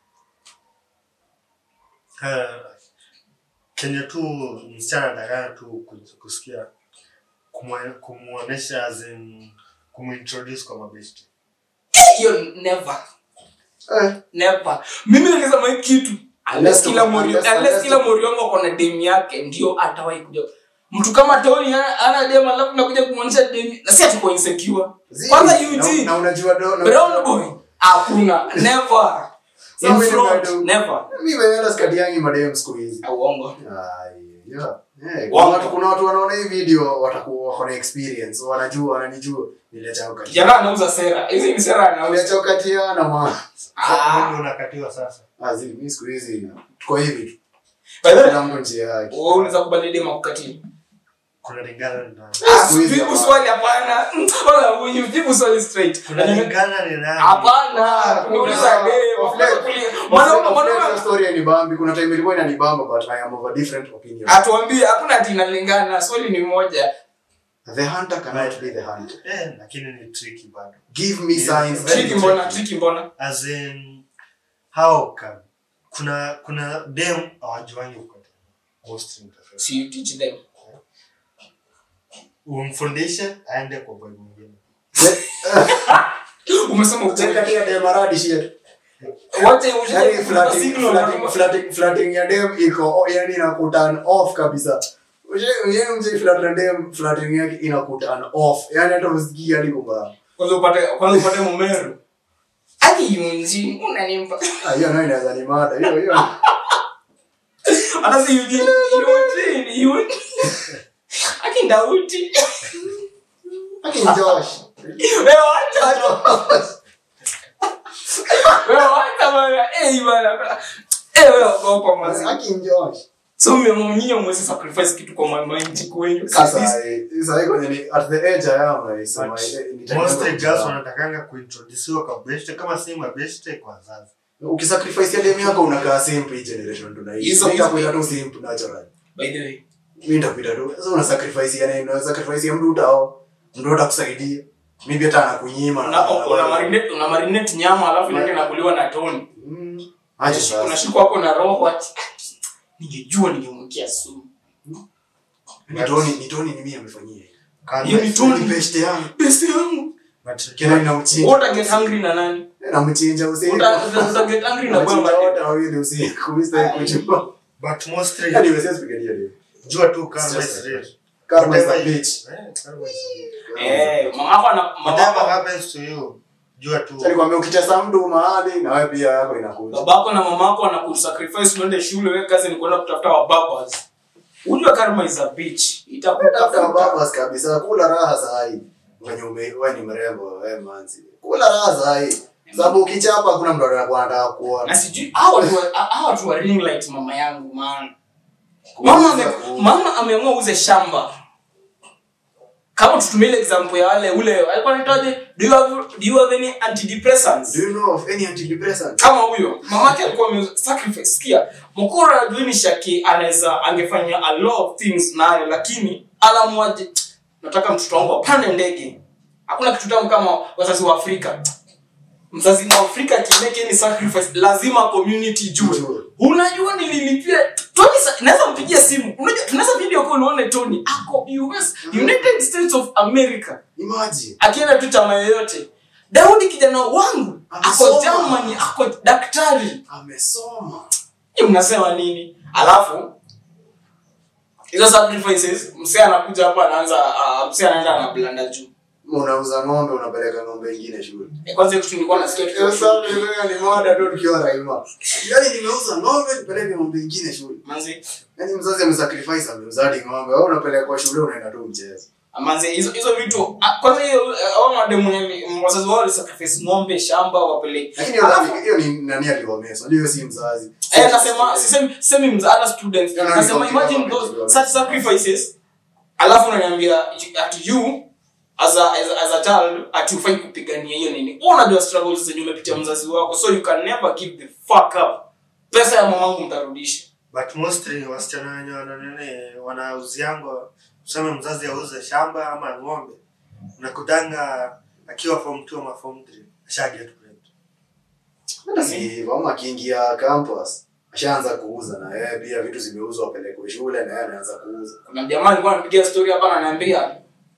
Eh Kenya tu msichana ndagana tu kusikia kumuonesha as in kumintroduce kwa mabesti. You never. Eh, never. Mimi ningesema hiki kitu. Unless kila mori, unless kila mori wangu uko na demu yake ndio atawahi kuja. Mtu kama Tony ana demu alafu nakuja kumuonesha demu. Na si atuko insecure. Kwanza U G. Na unajua do. Brown boy. Hakuna. Never. So In many front, madem. never. Mimi wewe skatiangi madem siku hizi. Uongo. Ai, yeah. Eh, Wow. kuna watu kuna watu wanaona hii video watakuwa wako na experience, wanajua wananijua niliacha ukati. Kijana anauza sera. Hizi ni sera anauza. Niliacha ukati na ma. Ah, ndio unakatiwa sasa. Azi mimi siku hizi tuko hivi tu. By the way, Kila mtu njia yake. wewe unaweza kubadili dema kukatili. Kuna lingana na Ah, Siku hizi jibu hapana. swali hapana. Wala huyu jibu swali straight. kuna lingana ni nani? Hapana, tunauliza demo. Mwanaume mwanaume Story ni bambi, kuna time ilikuwa inanibamba but I am of a different opinion. atuambie hakuna ati inalingana, swali ni moja. The hunter cannot be the hunter. Eh, lakini ni tricky bado. Give me Yeah. signs. Tricky mbona, tricky mbona? As in how come kuna kuna dem hawajuangi ukatili. Most interest. So you teach them. Umfundishe aende kwa boy mwingine. Umesema Cheka utaka. tia dem aradi shit. Wote Yani uje flirting, signal flirting, flirting, flirting ya dem iko yani inakuturn off kabisa. Uje uje mje flirting dem flirting yake inakuturn off. Yani hata usikii hadi kumba. kwanza upate kwanza upate mumeru. Hadi yunzi unanimpa. Ah, hiyo nayo inaweza ni mada. Hiyo hiyo. Hata si yunzi yunzi yunzi. Akinda uti. Aki Josh. Wewe acha. Wewe acha bana. Eh bana. Eh wewe ogopa mazi. Aki Josh. So mmemnyia mwezi sacrifice kitu kwa mama inti kwenyu. Sasa sasa iko ni at the age I am is my Most girls wanatakanga kuintroduce kwa best kama si ma best kwa wazazi. ukisacrifice ya dem yako unakaa simple generation tunaishi. Hizo- Hizo kuita tu simple natural. By the way, Mimi nitapita tu. Sasa una sacrifice ya nini? Una sacrifice ya mtu utao. Mtu atakusaidia. Maybe hata anakunyima. una una marinate una marinate nyama alafu inaenda inakuliwa na toni. Mm. Aje sasa. Unashikwa hapo na roho ati ningejua ningemwekea sumu. Ni Tony, ni Tony ni mimi amefanyia. Hiyo ni Tony. Ni best yangu. Pesa yangu. But Kila ninamchinja. What get hungry na nani? Namchinja usiku. Uta uta get hungry na Namchinja bwana. wote wawili usiku. Mimi sitaki kujua. but mostly Hadi wewe sasa pigadia leo. jua tu karma Just is like real. Karma is a Whatever you- bitch. Eh, karma is real. Eh, mama yako ana mama Whatever yako happens to you, jua tu. Sasa nikwambia ukitesa mtu mahali na wewe pia yako inakuja. babako na mamako wanakusacrifice uende shule, wewe kazi ni kwenda kutafuta wababas. Unajua karma is a bitch. Tafuta Itakutafuta. babas kabisa, kula raha sahi. Wenye ume wewe ni mrembo wewe manzi. Kula raha sahi. Sababu ukichapa hakuna mtu anataka kuona. Na sijui hao watu wa- hao watu wa ring light mama yangu man. Mama ame, mama ameamua uze shamba. Kama tutumie ile example ya wale ule alikuwa anitaje, do you have do you have any antidepressants? Do you know of any antidepressant? Kama huyo mamake alikuwa ame sacrifice. Sikia, mkora ajuini shaki anaweza angefanya a lot of things nayo, lakini alamwaje, nataka mtoto wangu apande ndege. Hakuna kitu tamu kama wazazi wa Afrika. Mzazi wa Afrika kimeke ni sacrifice, lazima community jue. Unajua nililipia Tony, naweza mpigia simu. Unajua tunaweza video call uone Tony ako U S, United States of America. Imagine. Akienda tu chama yoyote. Daudi kijana wangu ako Amesoma. Germany, ako daktari. Amesoma. Ni mnasema nini? Alafu hizo sacrifices msee anakuja hapa anaanza uh, msee anaenda na blanda juu. Unauza ng'ombe unapeleka ng'ombe nyingine shule. E, kwanza kitu nilikuwa nasikia Hiyo tu. sababu ni ni moda tu tukiwa raima. Yaani nimeuza ng'ombe nipeleke ng'ombe nyingine shule. Manzi, Yaani mzazi amesacrifice ameuza hadi ng'ombe. Wewe unapeleka kwa shule unaenda tu mchezo. manzi hizo hizo vitu ah, kwanza hiyo au mademu ni wazazi wao sacrifice ng'ombe shamba wapeleke. Lakini hiyo dhambi hiyo ni nani aliwamesa? Unajua hiyo si mzazi. Eh, nasema sisemi semi mzaada students. Yeah, no, Nasema no, imagine no, those no, no. such sacrifices. Alafu unaniambia at you as a as, a- as a child at you find kupigania hiyo nini. Wewe unajua struggles zenye umepitia mzazi wako, so you can never give the fuck up. Pesa ya mamangu mtarudisha. But mostly wasichana wenye wana nene wanauziango tuseme mzazi auze shamba ama ng'ombe. Unakutanga akiwa form two ama form three ashaget pregnant. Hata si hivyo, ama akiingia campus ashaanza kuuza na yeye pia vitu zimeuzwa apelekwe shule na yeye anaanza kuuza. Kuna jamaa alikuwa anapigia story hapa ananiambia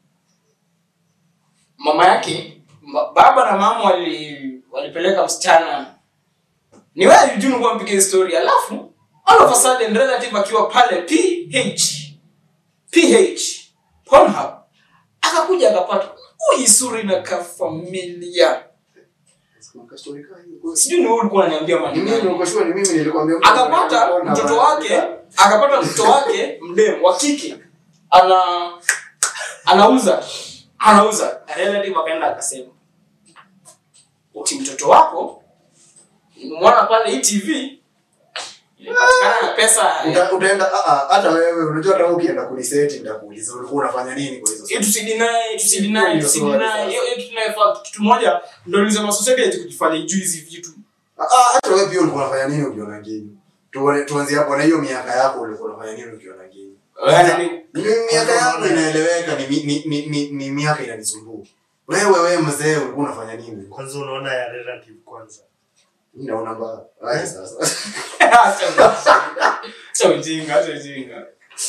mama yake ma- baba na mama wali walipeleka msichana. Ni wewe you know mpigie story alafu all of a sudden relative akiwa pale P H P H Pornhub akakuja akapata huyu suri na ka familia. Kuna story kali. Sijui ni wewe ulikuwa unaniambia maneno. Mimi ndio niko ni mimi nilikwambia akapata mtoto wake, akapata mtoto wake mdem wa kike ana anauza anauza relative akaenda akasema uki mtoto wako umeona pale hii T V inapatikana na pesa Uta, utaenda hata wewe unajua hata ukienda kuliseti nitakuuliza ulikuwa unafanya nini kwa hizo hiyo tusidinae tusidinae tusidinae hiyo tunafaa kitu moja ndio nilisema society kujifanya juu hizi vitu ah hata wewe pia ulikuwa unafanya nini ukiona gini tuone tuanze hapo na hiyo miaka yako ulikuwa unafanya nini ukiona gini miaka yako inaeleweka ni ni ni, ni, ni miaka inanisumbua wewe wewe mzee ulikuwa unafanya nini kwanza unaona ya relative kwanza ndio namba haya sasa sio jinga sio jinga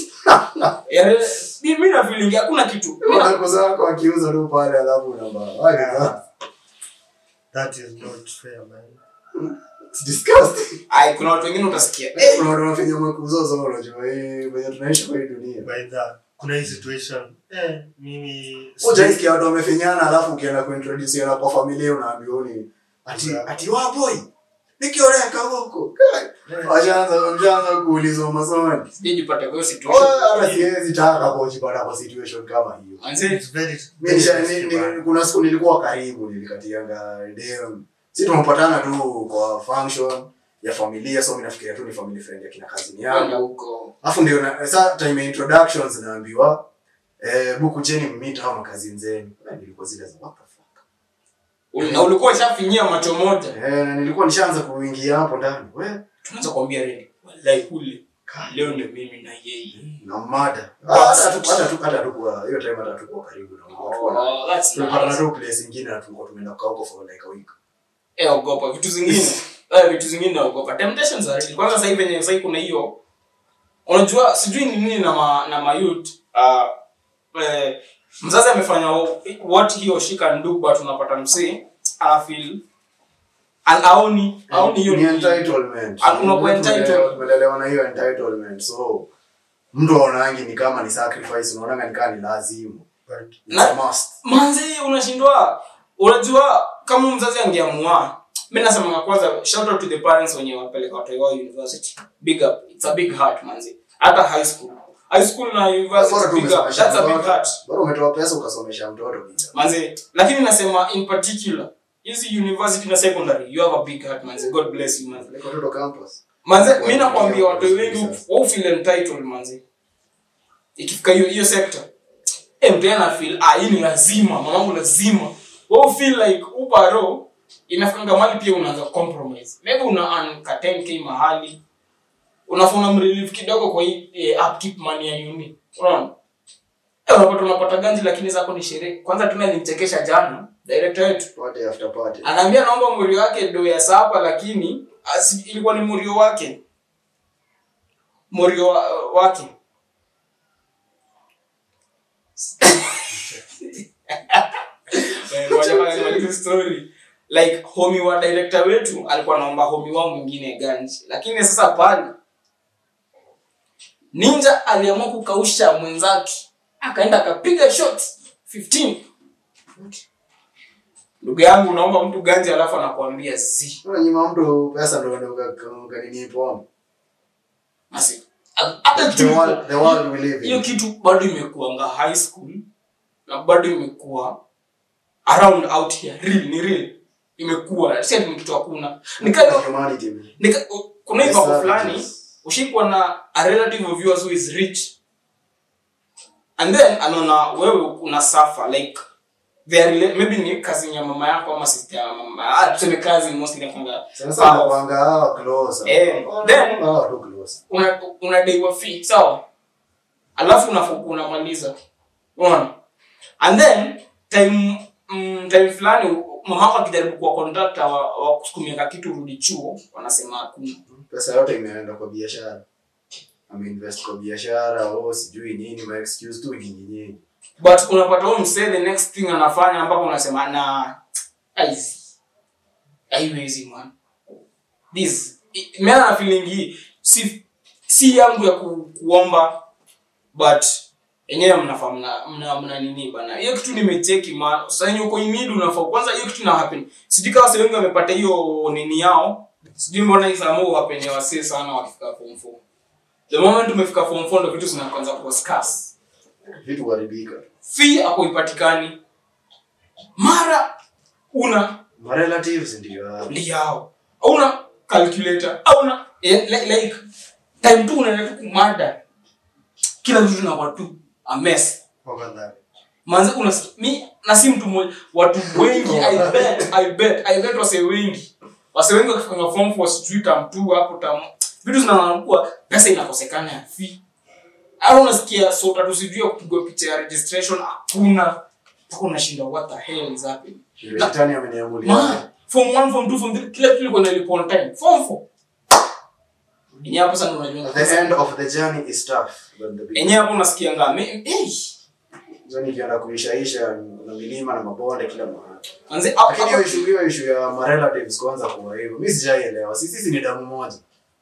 ya mimi na feeling hakuna kitu kwa zako akiuza tu pale alafu namba haya that is not fair man it's disgusting ai kuna watu wengine utasikia eh kuna watu wanafanya makuzozo unajua eh bado tunaishi kwa hii dunia by that kuna hii situation eh mimi ujaisikia watu wamefinyana alafu ukienda kuintroduce yana kwa familia unaambiwa ni ati ati wa boy nikioleka huko wajanza mjanza kuulizwa maswali sije pata kwa situation hata siwezi taka kujipata kwa situation kama hiyo anze it's very mimi kuna siku nilikuwa karibu nilikatianga dem sisi tumepatana tu kwa function ya familia so mimi nafikiria tu ni family friend ya kina kazini yangu huko afu ndio sasa time introductions naambiwa eh buku jeni meet au makazi nzeni nilikuwa zile za what the fuck na ulikuwa ushafinyia macho moja eh na nilikuwa nishaanza kuingia hapo ndani wewe tunaanza kuambia redi wallahi kule leo ndio mimi na yeye na mada hata tu hata tu hata tu kwa hiyo time hata tu kwa karibu na watu oh that's tulipata tu place nyingine na tulikuwa tumeenda kwa huko for like a week eh ogopa vitu zingine eh vitu zingine naogopa temptations are real kwanza sasa hivi yenyewe sasa kuna hiyo unajua sijui ni nini na ma, na ma youth uh, eh, mzazi amefanya what he or she can do but unapata msee I feel an aoni aoni hiyo ni entitlement unakuwa entitled tumelelewa na hiyo entitlement so mtu anaangi ni kama ni sacrifice unaona ni kama ni lazima but na must manzi unashindwa unajua kama mzazi angeamua mimi nasema kwanza shout out to the parents wenye wapeleka watoto wao university big up it's a big heart manzi hata high school high school na university big up that's a big heart bado umetoa pesa ukasomesha mtoto bila manzi lakini nasema in particular hizi university na secondary you have a big heart manzi god bless you manzi like watoto campus manzi mimi nakwambia watu wengi wao feel entitled manzi ikifika hiyo hiyo sector eh mtu ana feel ah hii ni lazima mamangu lazima wao feel like uparo inafanga mali pia unaanza compromise maybe una anka ten k mahali unafuna mrelief kidogo kwa hii eh, upkeep money ya uni unaona eh unapata unapata ganji lakini zako ni sherehe kwanza tuna nimchekesha jana director wetu party after party anaambia naomba murio wake do ya sapa lakini as, ilikuwa ni murio wake murio wa, wake eh wacha story like homie wa director wetu alikuwa anaomba homie wao mwingine ganji lakini sasa pale ninja aliamua kukausha mwenzake akaenda akapiga shots fifteen ndugu yangu naomba mtu ganji alafu anakuambia zi unanyima mtu pesa ndio ndio kanini pombe basi hata the world the world we live in hiyo kitu bado imekuanga high school na bado imekuwa around out here real ni real imekuwa si ni kitu hakuna nika humanity nika kuna hiyo kwa fulani ushikwa na a relative of yours who is rich and then anaona wewe una suffer like they are maybe ni cousin ya mama yako ama sister ya mama ah tuseme cousin mostly kwanga sasa kwanga hao close eh then hao too close una una day wa fee sawa alafu unafuku unamaliza unaona and then time mm, time fulani mama yako akijaribu kuwa contractor wa, wa kusukumia kitu rudi chuo wanasema hakuna pesa yote imeenda kwa biashara ameinvest kwa biashara au sijui nini ma excuse tu nyinyi but unapata home say the next thing anafanya ambapo unasema na aizi aiwezi man this mimi na feeling hii si si yangu ya ku, kuomba but Enyewe mnafahamu mna, mna, mna nini bana. Hiyo kitu nimecheki man. Sasa hiyo uko imidi unafaa kwanza hiyo kitu ina happen. Sijui kama wengi wamepata hiyo nini yao. Sijui mbona hizo happen ya wasee sana wakifika form four. The moment umefika form four ndio vitu zinaanza kuwa scarce. Vitu kuharibika. Fee hapo ipatikani. Mara una ma relatives ndio ndio. Una calculator. Una like, like time tu unaenda kumada. Kila kitu tunakuwa tu a mess. Wakadhari. Manze una mi na si mtu mmoja watu wengi I bet I bet I bet wase wengi. Wase wengi wakifanya form for street am two hapo tam. Vitu zinakuwa pesa inakosekana ya fee. Au unasikia sota tusijue kupigwa picha ya registration hakuna. Hakuna shinda what the hell is happening. Shetani ameniamulia. Form one form two form three kila kitu iko na lipo on time. Form four. Enyewe hapo sana unajua. The end of the journey is tough but the enyewe hapo unasikia ngame. Eh. Zoni kienda kuishaisha na milima na mabonde kila mahali. Anze Lakini hiyo issue hiyo issue ya ma relatives kwanza kwa hivyo. Mimi sijaelewa. Sisi sisi ni damu moja.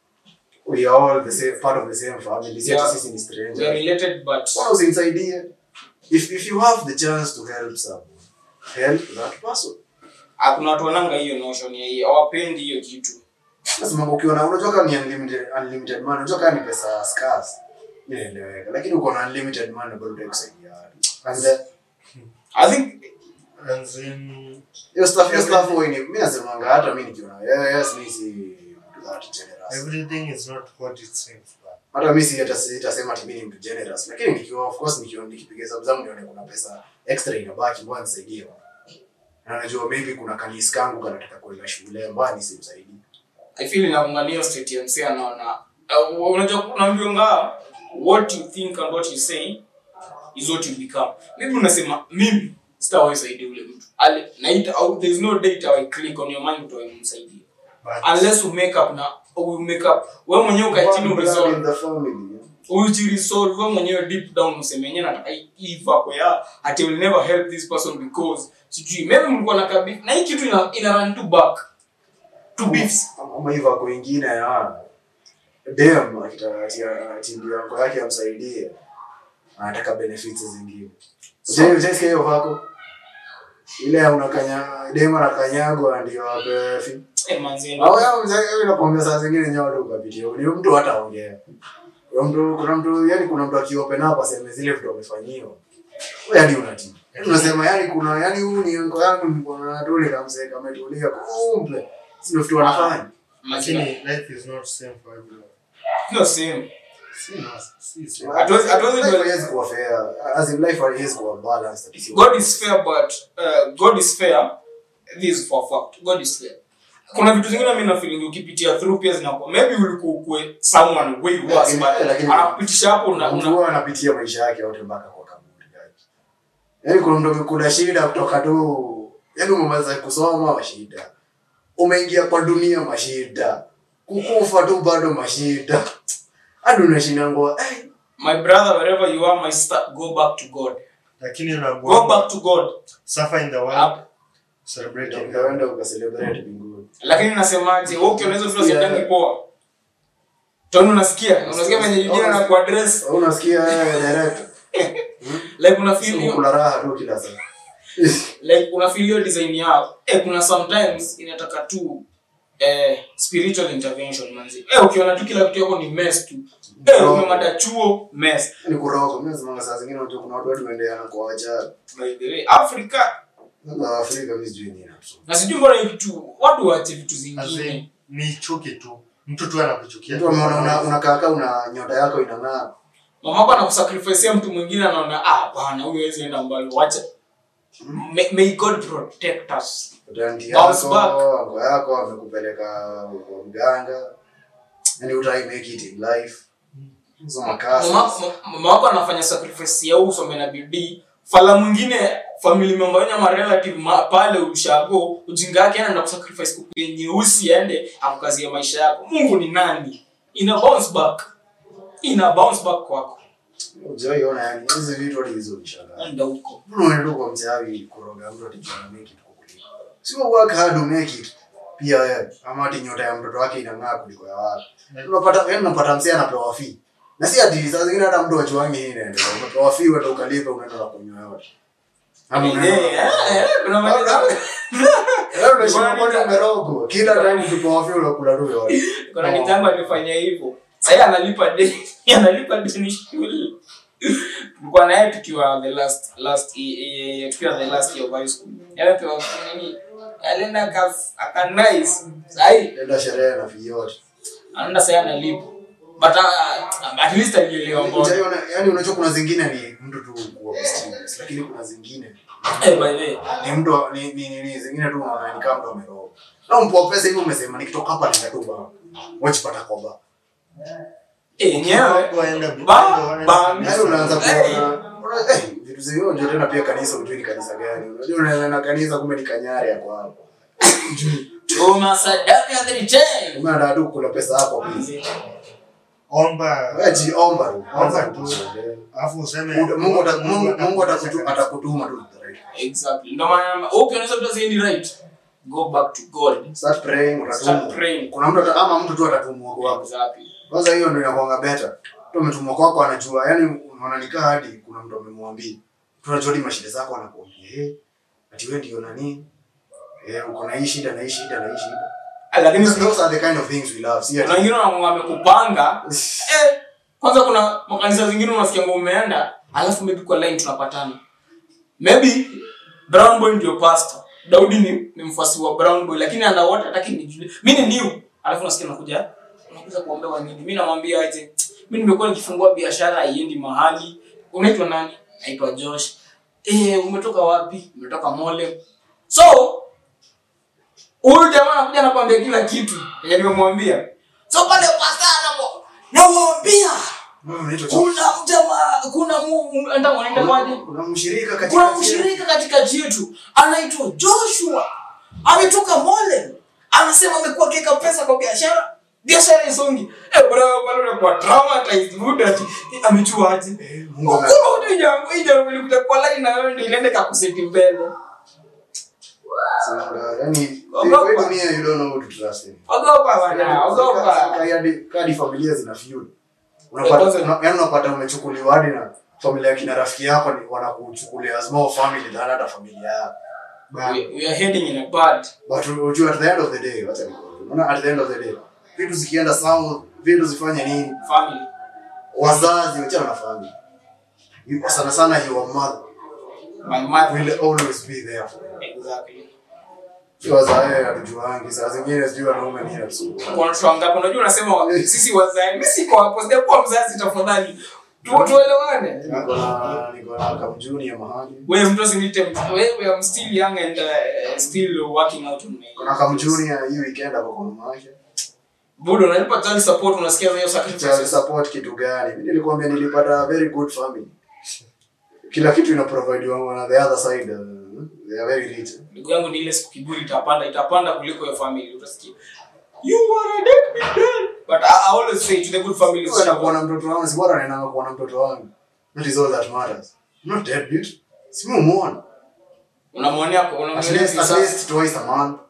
We are all the same part of the same family. Sisi yeah. Sisi ni strangers. We are related but what was inside if if you have the chance to help someone, help that person. Hakuna watu wananga hiyo notion ya hiyo. Hawapendi hiyo kitu. Lazima ukiona unajua kama ni unlimited unlimited money, unajua kama ni pesa scarce. Inaeleweka. Lakini uko na unlimited money bado utakusaidia. And uh, I think and then your stuff your stuff wewe ni mimi nasema hata mimi nikiona yes mimi si that generous. everything is not what it seems. Hata mimi si hata sitasema ati mimi ni generous. Lakini nikiwa of course nikiwa nikipiga hesabu zangu nione kuna pesa extra inabaki bwana nisaidie. Na najua maybe kuna kanisa kangu kanataka kwenda shule bwana nisimsaidie. I feel inaangalia state ya msee anaona uh, unajua kuna mbionga what you think and what you say is what you become. Maybe unasema mimi sitawahi saidia ule mtu. Ale naita au there is no data I click on your mind to msaidia. Unless you make up na you make up wewe mwenyewe ukae chini uresolve in the family. Uji resolve wewe mwenyewe deep down usemenye nataka hii kwa ya ati will never help this person because sijui maybe mlikuwa na kabisa na hii kitu ina, ina run to back to beefs ama hivyo kwa wengine ya dem akitatia timu yako yake amsaidie anataka benefits zingine. Unajua unajua hiyo wako ile unakanya dem anakanyagwa ndio ape fi eh manzeni au yao mzee inakwambia saa zingine nyodo ukapitia ni mtu hata ongea yo mtu kuna mtu yani kuna mtu akiopen up aseme zile vitu amefanyiwa wewe hadi unatii unasema yani kuna yani huu ni ngo yangu mbona tuli kama mzee kama tulia kumbe sio vitu wanafanya. Lakini life is not same for everyone. No same. See, At was at was life is go fair. As in life is go balance. God is fair but uh, God is fair. This is for fact. God is fair. Kuna vitu zingine mimi na feeling ukipitia through pia zinakuwa maybe ulikuwa ukue someone way worse but anakupitisha hapo na una anapitia maisha yake yote mpaka kwa kaburi yake. Yaani kuna mtu kuna shida kutoka tu yaani umemaliza kusoma wa shida. Umeingia kwa dunia mashida. Kukufa tu bado mashida. Hadi unashinda ngoa. Hey. My brother wherever you are my sister go back to God. Lakini una go back to God. Suffer in the world. Celebrate in the world uka celebrate mbinguni. Lakini nasemaje wewe ukiona hizo tunasema poa. Tono unasikia? Unasikia mwenye jina na kwa address. Unasikia direct. Like una feel kuna raha tu kila saa. Like una feel your design yao. Eh kuna sometimes inataka tu eh spiritual intervention manzi. Eh ukiona tu kila kitu yako ni mess tu. Eh umemada chuo mess. Ni kuroga. Mimi nasema saa zingine unajua kuna watu wanaendelea kwa ajali. By the way Africa na Afrika mimi sijui nini hapo. Na sijui mbona kitu watu waache vitu zingine. Ni chuki tu. Mtu tu anakuchukia. Mtu unaona unakaa kama una nyota yako inang'aa. Mamako anakusacrifice mtu mwingine anaona ah bana huyo hawezi enda mbali wacha. May, may God protect us. Ndio yako, ngo yako amekupeleka kwa mganga. Yani utai make it in life. So makasi. Mama wako anafanya sacrifice ya usome na bidii. Fala mwingine family member wenu ama relative pale ushago ujinga yake anaenda kusacrifice kwenye nyeusi aende akukazie maisha yako. Mungu ni nani? Ina bounce back. Ina bounce back kwako. Unajua yona yani hizo vitu hizo nishangaa. Ndio huko. Unaenda kwa mchawi kuroga mtu atijana make it kukuliko. Sio work hard to make it. Pia ama ati nyota ya mtoto wake inang'aa kuliko ya watu. Unapata wewe unapata mzee anapewa fee. Na si ati saa zingine hata mtu wachuangi hii inaendelea. Umepewa fee wewe ukalipa unaenda na kunywa yote. Hapo unaenda. Kuna maana leo unashinda kwa umerogo. Kila time ukipewa fee unakula tu yote. kuna kitambo alifanya hivyo. Sasa analipa deni, analipa deni shule. Tulikuwa naye tukiwa the last last tukiwa the last year of high school. Yeye tuwa nini? Alienda kaf akanice. Sai Nenda sherehe na fee yote. anaenda sasa analipa. But uh, at least alielewa mbona. Unajua yani unajua kuna zingine ni mtu tu kuwa mysterious lakini kuna zingine Eh by the way, ni mtu ni ni, ni zingine tu unaona ni kama mtu ameroho. Na mpo pesa hivi umesema nikitoka hapa nenda tu ba. Wachipata koba. eh nyewe Waenda ba ba Hayo unaanza kuona eh vitu zingine ndio tena pia kanisa unajua ni kanisa gani. Unajua unaenda na kanisa kumbe ni kanyari hapo hapo. Tuma sadaka the return. Umeenda tu kula pesa hapo please. Omba. Wewe jiomba tu. Omba tu. Alafu useme Mungu ata- Mungu Mungu atakutuma atakutuma tu. Exactly. Ndio maana okay unaweza kuta ni right. Go back to God. Start praying Start utatumwa. praying. Kuna mtu ata- ama mtu tu atatumwa kwako. Exactly. Kwanza hiyo ndio inakuanga better. Mtu umetumwa kwako anajua. Yaani unaona nikaa hadi kuna mtu amemwambia. Tunajua ni mashida zako anakuambia. Eh. Ati wewe ndio nani? Eh uko na hii shida na hii shida na hii shida. Lakini Those are the kind of things we love. See kuna wengine wamekupanga eh kwanza kuna makanisa zingine unasikia ngo umeenda alafu maybe kwa line tunapatana. Maybe Brown Boy ndio pastor. Daudi ni, ni mfuasi wa Brown Boy lakini ana wote hataki nijue. Mimi ni new. Alafu nasikia nakuja unakuja kuombewa nini? Mimi namwambia aje. Mimi nimekuwa nikifungua biashara haiendi mahali. Unaitwa nani? Naitwa Josh. Eh umetoka wapi? Umetoka Mole. So huyu jamaa anakuja anakuambia kila kitu. Yenye nimemwambia. So pale pasana mo. Namwambia kuna mjamaa kuna mu enda wanaenda kwaje? kuna mshirika katika Kuna mshirika katika yetu anaitwa Joshua. Ametoka Mole. Anasema amekuwa keka pesa kwa biashara. Biashara isongi. Eh bro bado unakuwa traumatized muda ati amechua aje. Mungu Kuna mtu jangu ija ulikuja kwa line na wewe ndio inaenda kakuseti mbele. yani kwa dunia you don't know who to trust in. Ogopa bwana, ogopa. Kadi kadi familia zina feud. Unapata yaani unapata umechukuliwa hadi na familia kina rafiki yako ni wanakuchukulia as more family than hata familia yako. We, we are heading in a bad. But you at the end of the day, what I mean, at the end of the day, vitu zikienda sawa, vitu zifanye nini? Family. Wazazi wacha na family. You sana sana your mother. My mother Will always be there for you. exactly. Wazazi hatujuangi, saa zingine sijui wanaume ni absolute. Kwa watu wangapi unajua unasema sisi wazazi, mimi siko hapo sija kuwa mzazi tafadhali. Tuelewane. Niko na niko na kama junior mahali. Wewe mtu usinite mtu. Wewe I'm still young and uh, still working out on me. Kuna kama junior hii weekend hapo kwa mama yake. Budo unalipa child support unasikia hiyo sacrifice. Child support kitu gani? Mimi nilikwambia nilipata very good family. Kila kitu ina provide wangu na the other side. Uh, they are very rich. Ndugu yangu ni ile siku kiburi itapanda itapanda kuliko your family utasikia. You are a dead man. But I, I always say to the good family Wewe unakuwa na mtoto wangu, si bora ninaanga kuwa na mtoto wangu. That is all that matters. I'm not dead dude. Si mimi muone. unamwonea At unamwonea least at least twice a month.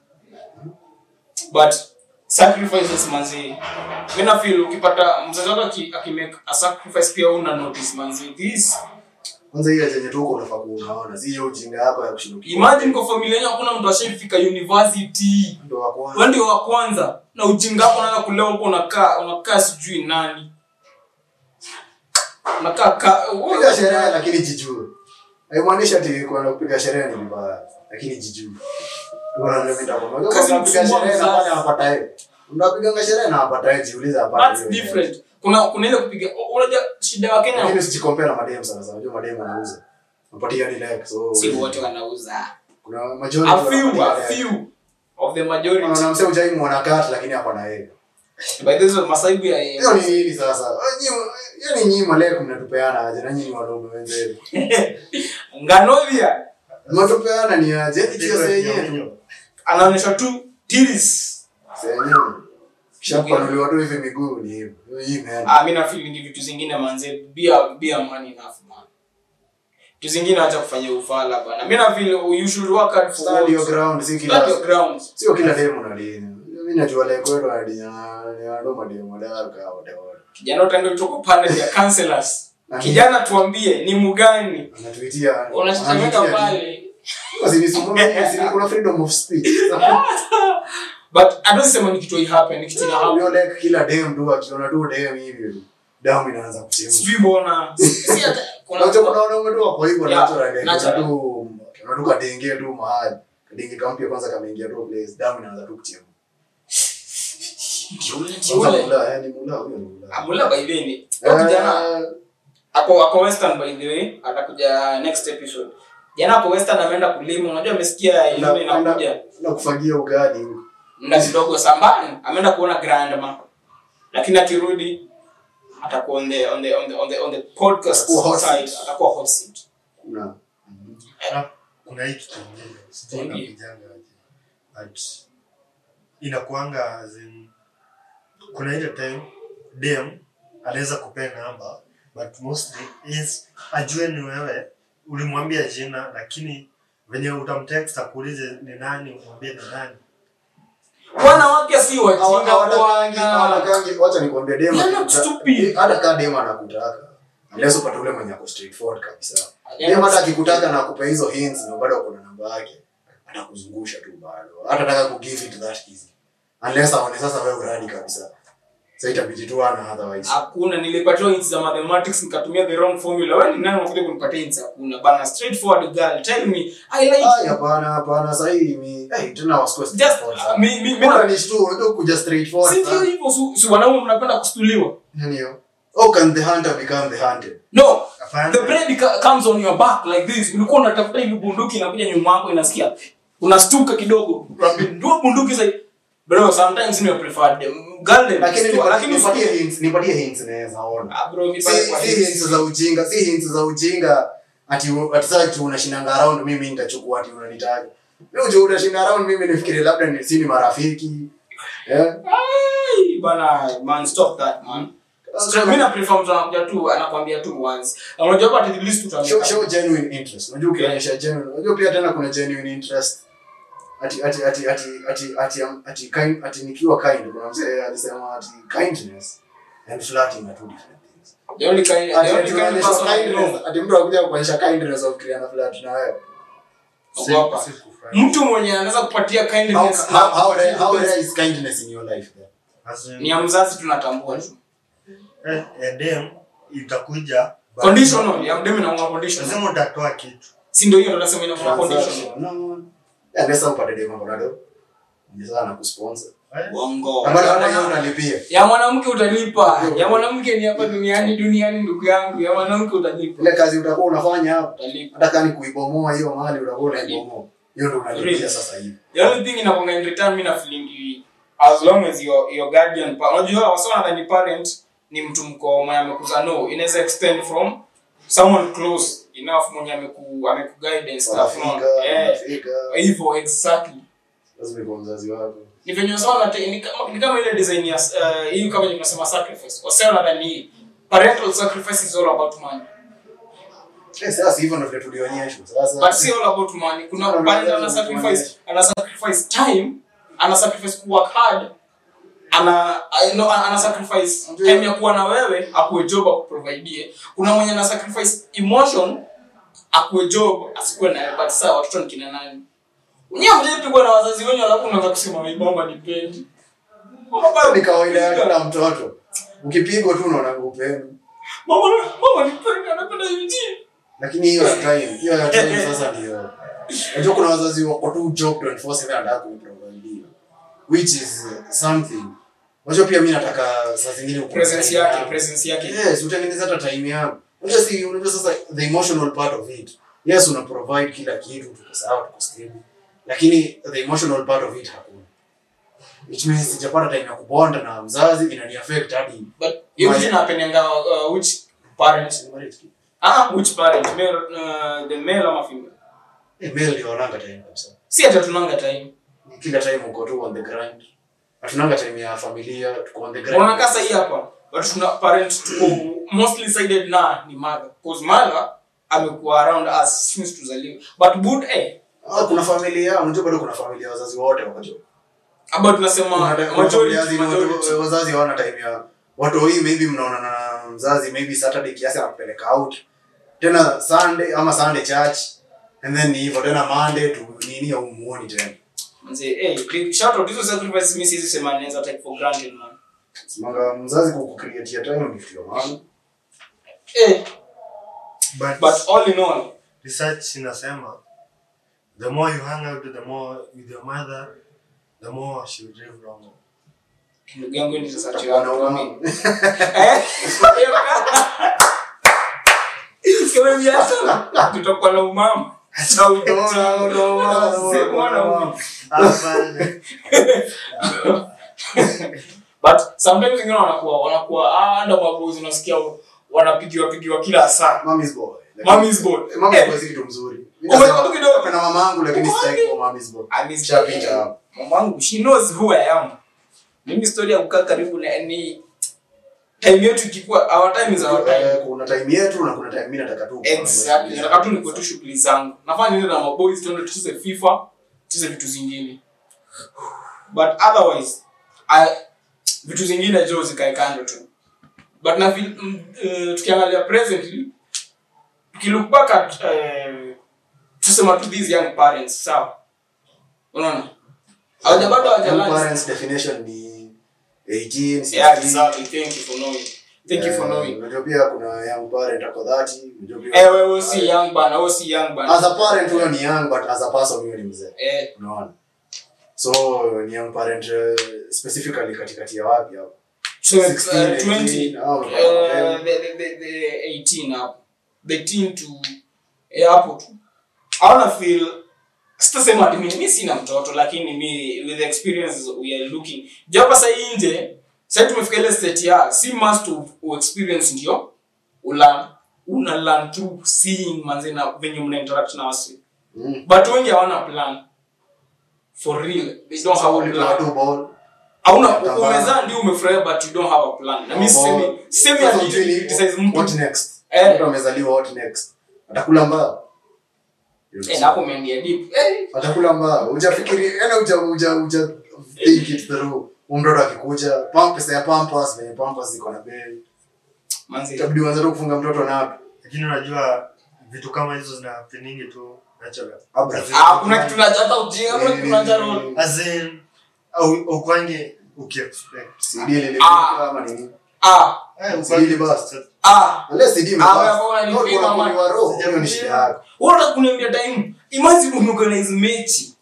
but sacrifices manzi. Mimi na feel ukipata mzazi wako akimake a sacrifice pia una notice manzi. This Kwanza hiyo yenye tu uko unafaa kuona, si hiyo ujinga yako ya kushinda. imagine kwa familia yako hakuna mtu ashafika university. Ndio wa kwanza. Wewe ndio wa kwanza na ujinga wako unaanza kulea huko unakaa unakaa sijui nani. Unakaa ka Piga sherehe lakini jijue. Haimaanishi ati kwa kupiga sherehe ni mbaya, lakini jijue. Bora ndio mimi nitakwambia. Kazi kupiga sherehe na pale anapata yeye. Unapiga sherehe na anapata yeye, jiulize hapa. That's different. Kuna kuna ile kupiga unajua shida wa Kenya. Lakini usijicompare na madem sana sana. Unajua madem wanauza. Unapatia ni like so. Si wote wanauza. Kuna majority A few, a few of the majority. Unaona msee ujai muona kat lakini hapa na yeye. By this is masaibu ya yeye. Hiyo ni nini sasa? Nyinyi yani nyinyi maleko mnatupeana aje na nyinyi wanaume wenzenu. Nganovia Mnatupeana ni aje? Hiyo sasa yenyewe. anaonyesha tu tiris. Sasa yenyewe. Shapa ndio watu hivi miguu ni hivyo. Hii man. Ah mimi na feeling vitu zingine manze bia bia money enough man. Vitu zingine acha kufanya ufala bana. Mimi na feel you should work hard for stand your ground, si kila stand your ground. Sio kila demo na dini. Mimi najua leo kwetu hadi na ndo mademo daraka au whatever. kijana utaenda utoko panel ya counselors. Kijana tuambie ni mgani anatuitia unachomeka pale. Kuna freedom of speech. But I don't say when kitu happen ni kitu na hapo. You like kila dem tu akiona tu dem hivi. Damu inaanza kuchemka. Sijui mbona. Si hata kuna mtu unaona umetoa kwa hivyo natural natural tu unatoka denge tu mahali. Denge kampia kwanza kameingia tu place. Damu inaanza tu kuchemka. Kiule mula yani mula huyo ni mula. Amula by the way. Kijana ako ako Western by the way atakuja next episode. Jana hapo Western ameenda kulima. Unajua amesikia ile inakuja na kufagia ugali huko. Muda kidogo sambani ameenda kuona grandma. Lakini akirudi atakuwa on the on the on the on the, on the podcast side atakuwa hot seat. Kuna kuna hiki kingine sitaki kijanga aje. Inakuanga as in kuna ile time dem anaweza kupea namba but mostly is ajue ni wewe ulimwambia jina lakini venye utamtext akuulize ni nani umwambie ni nani. Bwana wake si wajinga bwana. Wacha nikwambie dem hata kama dem anakutaka unless upate ule mwenye ako straightforward kabisa. Dem hata akikutaka na akupa hizo hints na bado kuna namba yake atakuzungusha tu bado. Hata nataka ku give it that easy. Unless aone sasa wewe uradi kabisa. Sasa itabidi tu ana otherwise. Hakuna nilipatiwa hints za mathematics nikatumia the wrong formula. Wewe ni nani unakuja kunipatia hints? Hakuna bana, straightforward girl. Tell me I like ah hapana hapana sasa hii mi eh tena wasquest. Just me me me na ni tu unajua kuja straightforward. Sio hivyo si wanaume mnapenda kustuliwa. Nani hiyo? Oh, can the hunter become the hunted? No. The brain comes on your back like this. Ulikuwa unatafuta hivi bunduki inakuja nyuma yako inasikia. Unastuka kidogo. Ndio bunduki sasa. Bro, sometimes you prefer them. Girl, lakini nipatie hints, nipatie hints naweza ona. Ah bro, si hints za ujinga, si hints za ujinga. Ati ati sasa tu unashinda around mimi nitachukua ati unanitaja. Leo je unashinda around mimi nifikiri labda ni sini marafiki. Eh? Ai, bana, man stop that man. Straight mimi na prefer mtu anakuja tu anakuambia tu once. Unajua kwa at least tutameka. Show, show genuine interest. Unajua ukionyesha genuine. Unajua pia tena kuna genuine interest. Ati ati ati ati ati ati ati kind ati nikiwa kind kuna mzee alisema ati kindness and flirting are two different things. The only kind the only kind person kindness ati mtu akuja kuonyesha kindness of creating flirt na wewe. Ogopa. Mtu mwenye anaweza kupatia kindness how how how there is kindness in your life there. Ni ya mzazi tunatambua tu. Eh dem itakuja conditional ya dem na una conditional. Lazima utatoa kitu. Si ndio hiyo ndo nasema ina conditional. No. Ya nesa upate dem hapo nado. Ni sana kusponsor. Bongo. Hata hiyo unalipia. Ya mwanamke utalipa. Ya mwanamke ni hapa duniani duniani ndugu yangu. Ya mwanamke utalipa. Ile kazi utakuwa unafanya hapo utalipa. Hata kama ni kuibomoa hiyo mahali utakuwa unaibomoa. Hiyo ndio unalipia sasa hivi. The only thing inakonga in return mimi na feeling as long as your your guardian unajua wasona than parent ni mtu mko mwenye amekuza no inaweza extend from someone close enough mwenye ameku ameku guide and stuff no eh hivyo exactly lazima kwa mzazi wako ni venye sana ni kama ni kama ile design ya hiyo kama tunasema sacrifice wasema than parental sacrifice is all about money. Yes, sasa hivyo ndio tulionyeshwa sasa but si all about money. Kuna parent ana sacrifice ana sacrifice time ana sacrifice work hard ana I know ana sacrifice time ya kuwa na wewe akuwe job akuprovide. Kuna mwenye ana sacrifice emotion akuwe job asikuwe na but sasa watoto ni kina nani? Unyewe mjipigwa na wazazi wenyu alafu unaanza kusema mimi mama nipendi. Mama ni kawaida ya kila mtoto. Ukipigwa tu unaona upendo. Mama mama nipendi anapenda hivi. Lakini hiyo time, hiyo time sasa ndio. Unajua kuna wazazi wako tu job twenty four seven anataka kuprovide. Which is something. Unajua pia mimi nataka saa zingine presence yake, presence yake. Yes, utengeneza hata time yako. Unajua si unajua sasa the emotional part of it. Yes, una provide kila kitu tuko sawa, tuko stable. Lakini the emotional part of it hakuna. Which means sijapata time ya kubonda na mzazi inani affect hadi. But you can happen uh, which parents ah which parent male uh, the male ama female? Eh male ndio wananga time kabisa. Si hata tunanga time. Kila time uko tu on the grind. Hatunanga time ya familia, tuko on the grind. Unaona kasa hii hapa. But tuna parents tuko mostly sided na ni mother. Because mother amekuwa around us since tuzaliwa. But good eh ah kuna familia, unajua bado kuna familia wazazi wote wako. About tunasema majority wazazi hawana time ya watu hii maybe mnaona na mzazi maybe Saturday kiasi anakupeleka out. Tena Sunday ama Sunday church and then hivyo tena Monday tu nini au muone tena. Mzee eh shout out hizo sacrifices mimi siwezi sema naweza take for granted man. Simanga mzazi kukucreate time ni kitu man. Eh But, but all in all research inasema the more you hang out the more with your mother the more she will live longer. ndugu yangu ni research Wana yangu wana. mimi. Eh? Kama biashara tutakuwa na umama. Au No no no. Hapana. But sometimes wengine wanakuwa wanakuwa ah ndio mabozi unasikia wanapigiwa pigiwa kila saa. Mommy's boy. Mommy's boy. Mommy's boy si kitu mzuri. Umetoka kidogo na mamangu lakini sitaki kwa mommy's boy. Ameshapiga. Mamangu she knows who I am. Mimi story ya kukaa karibu na ni time yetu ikikuwa our time is our time. Kuna time yetu na kuna time mimi nataka tu. Exactly. Nataka tu niko tu shughuli zangu. Nafanya nini na maboys tuende tucheze FIFA, tucheze vitu zingine. But otherwise I vitu zingine jo zikae kando tu. But na feel uh, tukiangalia presently tukilook back at uh, tusema to these young parents sawa. Unaona? Hawaja bado hawajalani. Parents definition ni eighteen, sixteen. Yeah, exactly. Thank you for knowing. Thank yeah, you for knowing. Unajua pia kuna young parent ako thirty, unajua pia. Eh wewe si young bana, wewe si young bana. As a parent wewe ni young but as a person wewe ni mzee. Eh. Unaona? So ni young parent uh, specifically katikati ya wapi hapo? So sixteen, uh, twenty eighteen, oh, uh, the, the, the, the eighteen up. The teen to eh hapo tu. I wanna feel sitasema ati mimi sina mtoto lakini mimi with the experiences we are looking. Japa sasa nje, sasa tumefika ile state ya si must to experience ndio ula una learn through seeing manze na venye mna interact na wasi. Mm. But wengi hawana plan. For real. They don't have a plan. Two ball. Hauna umezaa ndio umefurahia but you don't have a plan. Na mimi sisemi sisemi ati criticize mtu. What next? Eh. Mtu amezaliwa what next? Atakula mbao. Eh na hapo umeingia deep. Eh. Atakula mbao. Hujafikiri, yani uja uja uja think it through. Mtoto akikuja, pump pesa ya pampers, na pampers ziko na bei. Manzi. Itabidi uanze kufunga mtoto na hapo. Lakini unajua vitu kama hizo zina happening tu natural. Ah, kuna kitu tunajata ujinga, kuna kitu tunajata as in au ukwange ukiexpect. C D ile kama nini? ah Eh, ukwange basi. ah Unless C D Ah, wewe hapo unanipima mama. Waro, hiyo ni shida yako. Unataka kuniambia time imagine umeorganize mechi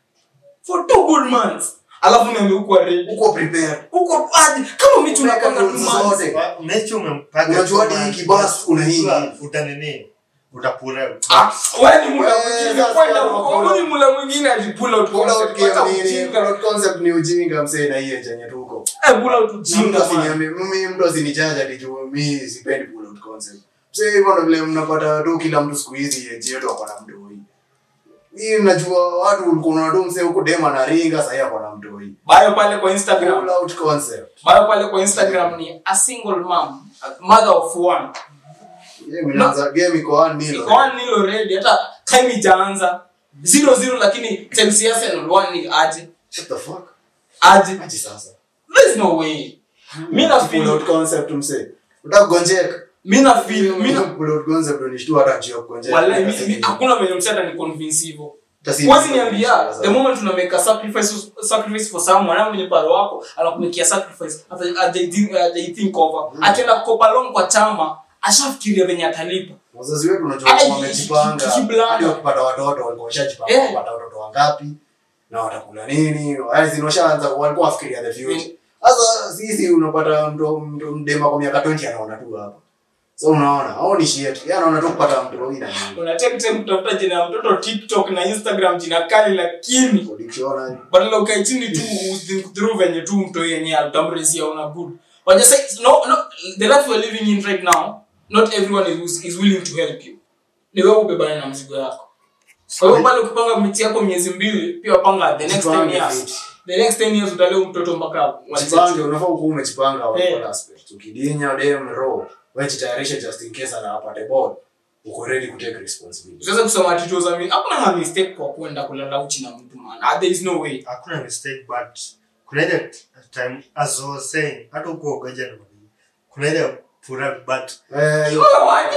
for two good months alafu niambie uko ready Uko prepared. uko aje kama mechi unapanga two Unaweka months zote. Mechi umempanga. Unajua hadi hiki basi una hii. Utanini? Utapura. ah wewe ni mula Wewe, mwingine sasa kwenda hapo huko wewe ni mula mwingine ajipula out Pull out concept game nini? ujinga Pull out concept ni ujinga msee na hiyo chenye tuko. eh pull out Mtu ujinga man. asiniambie mimi mtu asinijaja ati juu mimi sipendi pull out concept. Msee hivyo ndio vile mnapata tu kila mtu siku hizi age yetu hapo na mtu hii. Mimi najua watu ulikuwa unadum msee huko dema na ringa sasa hapo na mtu hii. Bio pale kwa Instagram Pull out concept. bio pale kwa Instagram ni a single mom a mother of one. Game inaanza game iko one nil. Iko one nil already hata time ijaanza zero zero lakini Chelsea Arsenal one nil aje What the fuck? aje Aje sasa. there is no way mimi na Pull feel out concept msee. Utagonjeka. mimi na feel mimi na pull out concept ndio nishtua hata njia kugonjeka. wala mimi hakuna mwenye msata ni convince hivyo Tasi- Wazi niambia the moment una make a sacrifice sacrifice for someone na mwenye paro wako anakumekia sacrifice hata they think over akienda kukopa loan kwa chama ashafikiria venye atalipa wazazi wetu unajua Ai, wamejipanga kiblanda. hadi wakipata watoto walikuwa washajipanga Eh. kupata watoto wangapi na watakula nini yaani zinoshaanza walikuwa wafikiria the future sasa sisi unapata mtu mtu mdema kwa miaka twenty anaona tu hapa so unaona hao ni shit yeye anaona tu kupata mtu huyu na nini una take time kutafuta jina ya mtoto TikTok na Instagram jina kali lakini kwa dictionary badala ukae chini tu think through venye tu mto yenyewe utamrezia una good but just say no no the life we're living in right now not everyone is is willing to help you ni wewe ubebane na mzigo yako kwa hiyo pale ukipanga miti yako miezi mbili pia panga the next ten years the next ten years utaleo mtoto mpaka ujipange unafaa kuwa umejipanga kwa Eh. all aspect ukidinya dem raw wewe jitayarishe just in case anapata ball uko ready to take responsibility sasa kusema ati za mimi hakuna mistake kwa kwenda kulala uchi na mtu man there is no way hakuna mistake but kuna ile time as I was saying hata uko goja na mimi kuna ile furaha but eh yo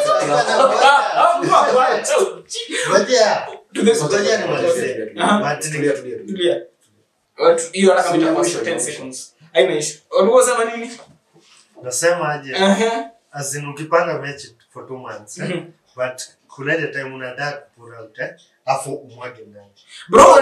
ngoja to the ngoja ni malize but tulia tulia tulia watu hiyo hata kama itakuwa ten seconds haina issue ulikuwa sema nini nasema aje eh as in ukipanga mechi for two months eh? But kuna ile time unataka kupura ut eh afu umwage ndani bro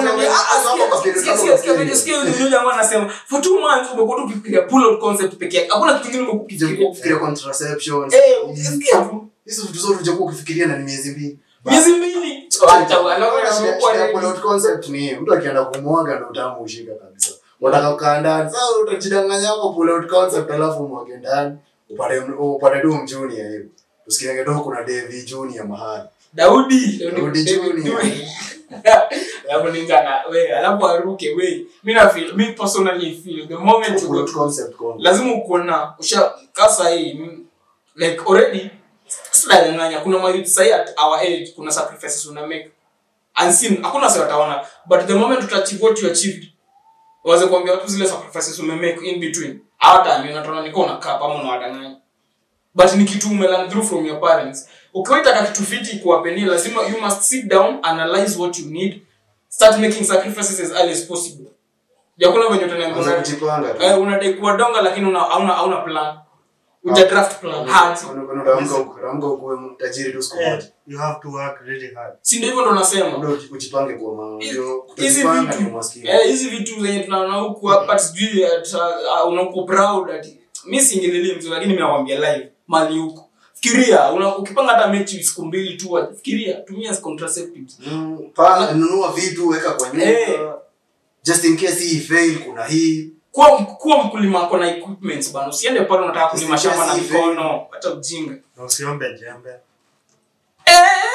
nasikia ndio jamaa anasema for two months umekuwa tu ukifikiria pull out concept peke yake hakuna kitu kingine umekufikiria kufikiria contraception eh ukisikia tu hizo vitu zote unakuwa ukifikiria na ni miezi mbili miezi mbili acha wanaona pull out concept ni mtu akienda kumwaga na utamu ushika kabisa unataka kukaa ndani sasa utajidanganya hapo pull out concept alafu umwage ndani upate upate tu mjuni hiyo usikie kidogo kuna David Junior mahali Daudi Daudi Junior alafu ningana wewe alafu aruke wewe mimi na feel me personally feel the moment you pull go out concept kwa lazima ukuona usha kasa hii like already sasa nganya kuna mahali sasa at our age kuna sacrifices una make unseen hakuna sasa utaona but the moment you achieve what you achieved waze kuambia watu zile sacrifices ume make in between hata mimi natona niko na kapa ama unawadanganya but ni kitu umelearn through from your parents ukiwaita kitu fiti kuwapenia lazima you must sit down analyze what you need start making sacrifices as early as possible yakuna venye utaniambia kujipanga tu eh unadai kuwa donga lakini una hauna hauna plan uja draft plan hard unaamka unaamka kuwa mtajiri tu siku moja you have to work really hard si ndio hivyo ndo nasema ndio ujipange kwa maana ndio hizi kujipanga ni vitu maskini eh hizi vitu zenye tunaona huku hapa sijui unakuwa proud ati mimi singelilie mtu lakini mimi nakwambia live mali huko fikiria una ukipanga hata mechi siku mbili tu fikiria tumia contraceptives mm, pa nunua vitu weka kwa nyumba hey. Just in case hii fail kuna hii kwa kwa mkulima ako na equipments bana usiende pale unataka kulima shamba na mikono hata ujinga na usiombe jembe eh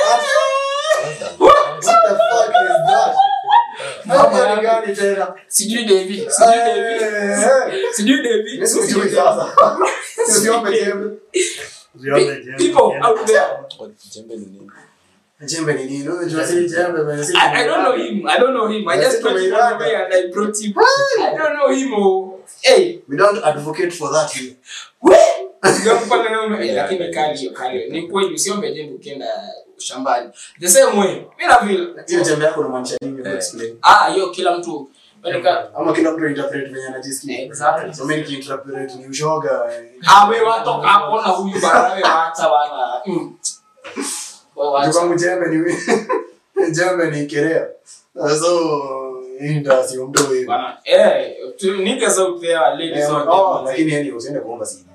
what the fuck is that Mama gani tena sijui David sijui David sijui David mimi sijui sasa usiombe jembe usiombe jembe people out there jembe ni nini jembe ni nini wewe tunasema jembe basi I don't know him I don't know him I just met him one day and I brought him I don't know him oh hey we don't advocate for that here we ndio kupanda na ume lakini kali kali ni kweli usiombe jembe ukienda shambani the same way mimi na vile hiyo jembe yako unamaanisha nini explain ah hiyo kila mtu peleka ama kila mtu interpret venye anajisikia exactly so mimi interpret ni ushoga ah wewe watoka hapo na huyu bana wewe acha bana wewe kwangu jembe ni jembe ni kerea so inda sio mdo hivi bana eh niggas out there ladies out there lakini yani usiende kuomba sidi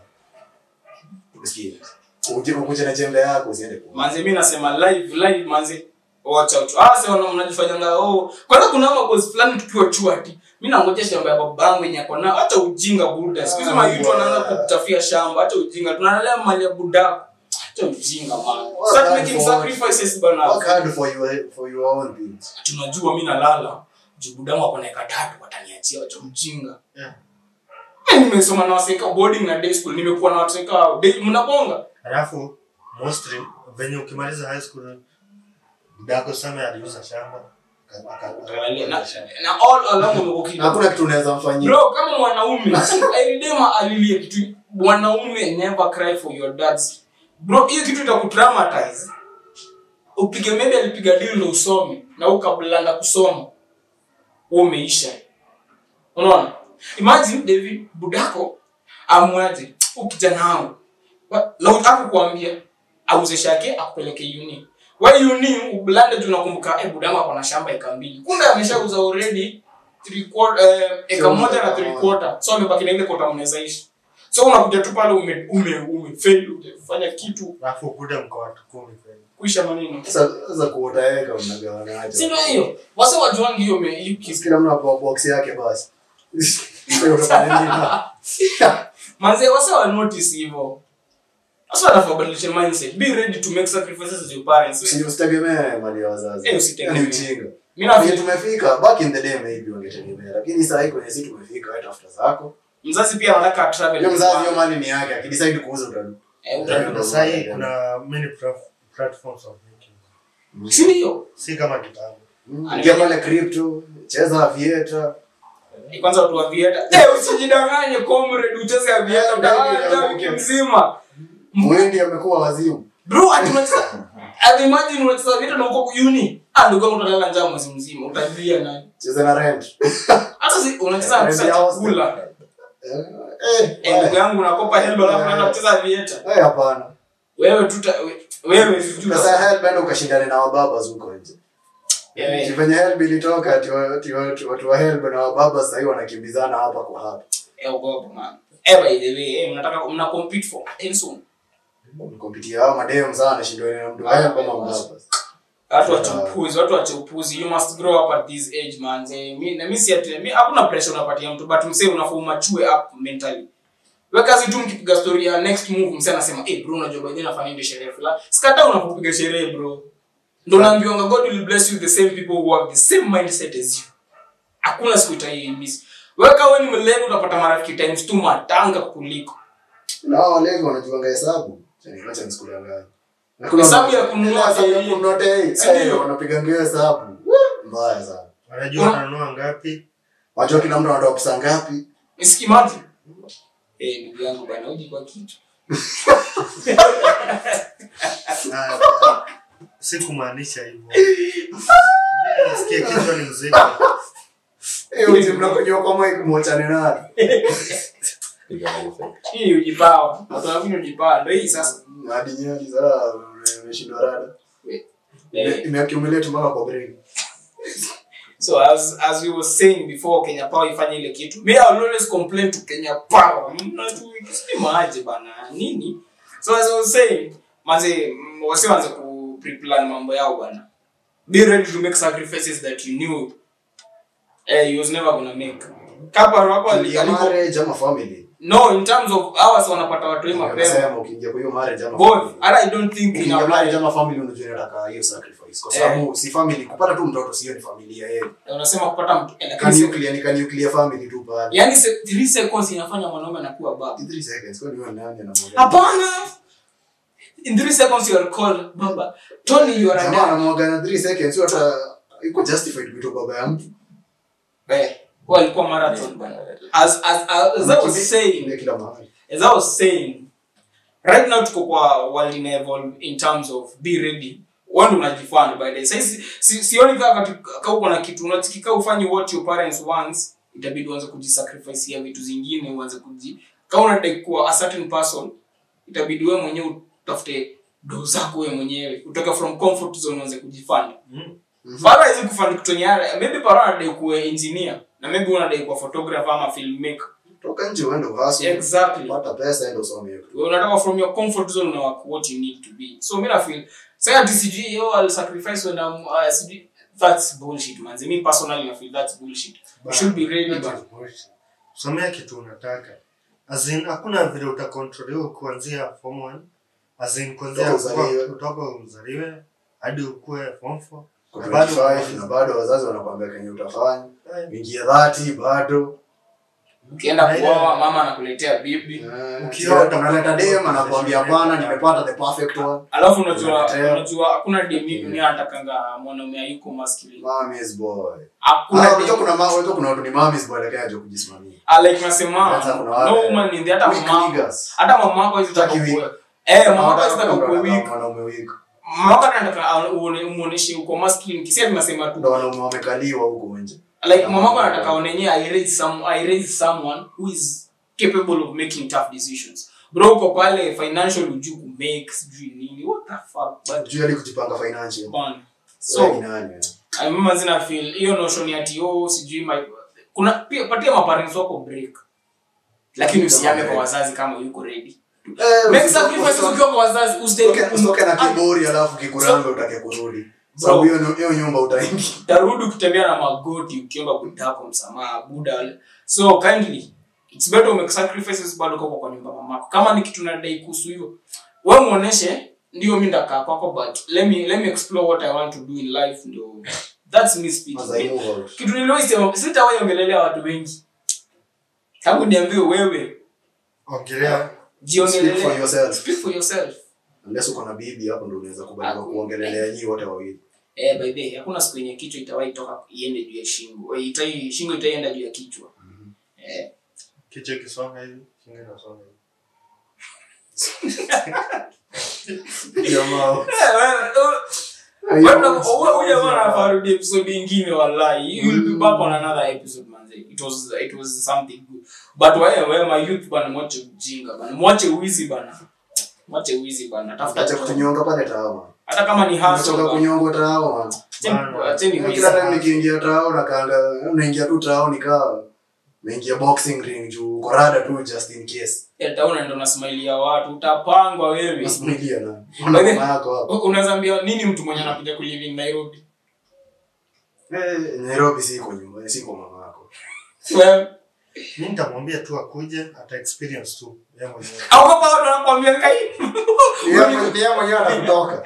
usikie uje kukuja na jembe yako usiende kuomba manze mimi nasema live live manze watch out ah sasa mnajifanya ngao kwanza kuna maboss fulani tukiwa chuati mimi nangoja shamba ya babangu yenye ako na hata ujinga buda siku hizo mayuto anaanza kutafia shamba hata ujinga tunalea mali ya budako hata ujinga man start making sacrifices bana work hard for your for your own things tunajua mimi nalala juu budangu ako na eka tatu wataniachia wacha ujinga yeah mimi nimesoma na waseka boarding na day school nimekuwa na waseka day mnabonga alafu mostly venye ukimaliza high school ndako sana aliuza shamba na na all along umekokina hakuna kitu unaweza mfanyia bro kama mwanaume Iridema alilie kitu mwanaume never cry for your dads bro hiyo kitu itakutraumatize upige maybe alipiga deal ndio usome na ukabulanga kusoma umeisha unaona imagine David budako amwaje ukijana wangu la utaka kuambia auze shake akupeleke uni why uni ublande tunakumbuka eh budama kwa na shamba eka mbili kumbe ameshauza already three quarter eh, eka moja na three quarter so amebaki na ile quarter mnaweza ishi so unakuja tu pale ume ume ume fail ufanya kitu alafu kuda mko watu kumi fail kuisha maneno sasa sasa kuotaweka unagawana aje si ndio hiyo wase wajuangi hiyo me hiyo kila mtu hapo box yake basi sio utafanya nini manze wase wa notice hivyo asa na kubadilisha mindset be ready to make sacrifices as your parents sio usitegemee mali ya wazazi eh usitegemee ni ujinga mimi na vile tumefika back in the day maybe wangetegemea lakini sasa hiyo kwenye sisi tumefika hata after zako mzazi pia anataka travel hiyo mzazi hiyo mali ni yake akidecide kuuza utarudi eh na utarudi sasa hii kuna many platforms of making si ndio si kama kitabu ingia pale crypto cheza vieta kwanza watu wa Vieta eh usijidanganye comrade ucheze ya Vieta utawacha wiki mzima Mwendi amekuwa wazimu bro ati unacheza I imagine unacheza Vieta na uko uni ah ndugu yangu utalala njaa mwezi mzima utalia nani cheza na rent hata si unacheza na chakula eh eh ndugu yangu unakopa help alafu unaenda kucheza Vieta eh hapana wewe tuta wewe sijui sasa help bado ukashindana na wababa zuko nje Kifanya help ilitoka ati watu watu wa help na wababa sasa hivi wanakimbizana hapa kwa hapa. Eh ogopa man. Eh by the way, eh mnataka mna compete for attention. Compete hao madem sana shindwe na mtu haya kama mbaba. Watu wachupuzi, watu wachupuzi. You must grow up at this age man. Mimi na mimi si ati mimi hakuna pressure unapatia mtu but msee unafaa machue up mentally. Weka zitu mkipiga story ya next move msee anasema eh bro unajua bado nafanya ndio sherehe fulani. Sikata unapopiga sherehe bro. Ndio naambiwa God will bless you the same people who have the same mindset as you. Hakuna siku itaimiss. Weka wewe ni mlego utapata marafiki times two matanga kuliko. Na wale wanajua hesabu. Sasa acha nisikule ngani. Na kuna hesabu ya kununua hesabu ya kununua dei. Eh wanapiga ngeo hesabu. Mbaya sana. Wanajua wananunua ngapi? Wajua kila mtu anatoa pesa ngapi? Isikimati. Eh ndugu yangu bwana uji kwa kitu. Sikumaanisha hivyo. Nasikia kichwa ni mzito. Eh uji mnakojua kwa mic muachane nani. Hii ujipawa. Atawapi ujipawa ndio hii sasa. Hadi nyani sasa umeshindwa rada. Imeaccumulate mpaka kwa brain. So as as we were saying before Kenya Power ifanye ile kitu. Me I always complain to Kenya Power. Mnatu ikisema aje bana nini? So as I was saying, manze wasianze ku pre-plan mambo yao bana. Be ready to make sacrifices that you knew eh you was never gonna make. Kapa wako aliko marriage ama family. No, in terms of hours wanapata watu wengi mapema. Sema ukiingia kwa hiyo marriage ama both. I don't think in a marriage ama family unajua inataka hiyo sacrifice. Kwa sababu si family kupata tu mtoto sio ni familia yeye. Unasema kupata mtu lakini nuclear ni kani nuclear family tu pale. Yaani three seconds inafanya mwanaume anakuwa baba. three seconds kwa nini nani anamwona? Hapana. In three seconds you are called baba. Tony you are a man. Mwana na three seconds hata iko justified kuitwa baba ya mtu. Eh, walikuwa marathon bana. As as as I was saying, as I was saying, right now tuko kwa world in evolve in terms of be ready. Wanda unajifanya by the sasa si sioni kama kama uko na kitu unatikika ufanye what your parents wants, itabidi uanze kujisacrifice ya vitu zingine uanze kuji. Kama unataka kuwa a certain person, itabidi wewe mwenyewe utafute do zako wewe mwenyewe. Utoka from comfort zone uanze kujifanya. Mhm. Para hizo kufanya kitu nyara, maybe para anadai kuwa engineer na maybe unadai kuwa photographer ama filmmaker. Toka nje uende uhastle. Exactly. Pata pesa ndio usome hiyo. Wewe unataka from your comfort zone na what you need to be. So mimi na feel say at C G yo I'll sacrifice when I'm uh, C G that's bullshit man. Me personally I feel that's bullshit. You should be ready but somea kitu unataka. As in hakuna vile utakontrol kuanzia form one. As in kuanzia kutoka uzaliwe hadi ukue form four. Bado na bado wazazi wanakuambia kenye utafanya. Ingia thirty bado. Ukienda kuoa mama anakuletea bibi. Ukioa unaleta dem anakuambia bana nimepata the perfect one. Alafu unajua unajua hakuna dem ni atakanga mwanaume yuko masculine. Mommy's boy. Hakuna unajua kuna mama unajua kuna watu ni mommy's boy lakini haja kujisimamia. Ah like nasema no woman in the hata mama. Hata mama yako hizo takuwa. Eh mama yako zitakuwa weak. Mwanaume weak. Mama anataka uoneshe uko masculine kisia tunasema tu ndio wanaume wamekaliwa huko nje. Like mama anataka aonenye I raise some I raise someone who is capable of making tough decisions. Bro uko pale financial uju ku make sijui nini what the fuck but juu ali kujipanga financial. Bana. So ni nani? I remember zina feel hiyo notion ya tio sijui my kuna pia patia ma parents wako break. Lakini usiame kwa wazazi kama yuko ready. Eh, make sacrifices ukiwa kwa wazazi usitake kutoka na kiburi alafu kikuranga utake kurudi. Sababu hiyo hiyo nyumba utaingia. Tarudi kutembea na magoti ukiomba kutako msamaha Buddha. So kindly it's better to make sacrifices bado kwa kwa nyumba mamako. Kama ni kitu nadai kuhusu hivyo, wewe muoneshe ndio mimi ndakaa kwako but let me let me explore what I want to do in life ndio. That's me speaking. Kitu nilioisema sitawahi ongelelea watu wengi. Tangu niambie wewe ongelea jiongelelea for yourself. Speak for yourself. Unless uko na bibi hapo ndio unaweza kubali kuongelelea nyinyi wote wawili. Eh, by the way, hakuna siku yenye kichwa itawahi toka iende juu ya shingo. Itai shingo itaenda juu ya kichwa. Mhm. Eh. Kichwa kisonga hivi, shingo inasonga hivi. Jamaa. Wewe huja wana farudi episode nyingine wallahi. You will be back on another episode manze. It was it was something good. But wewe wewe my youth bana mwache ujinga bana. Mwache uizi bana. Mwache uizi bana. Tafuta Acha kutunyonga pale tao. Hata kama ni hustle. Unatoka kunyonga tao. Acheni uizi. Kila time nikiingia tao na kanda, unaingia tu tao nikaa naingia boxing ring juu korada tu just in case. Ya taona ndo na smile ya watu utapangwa wewe. Nasmilia na. Una mama yako hapo. Unaweza ambia nini mtu mwenye anakuja ku live in Nairobi? Eh, Nairobi siko nyumba, siko mama yako. Well, Mimi nitamwambia tu akuje ata experience tu yeye mwenyewe. au kama watu wanakuambia kai. Yeye mwenyewe atakutoka.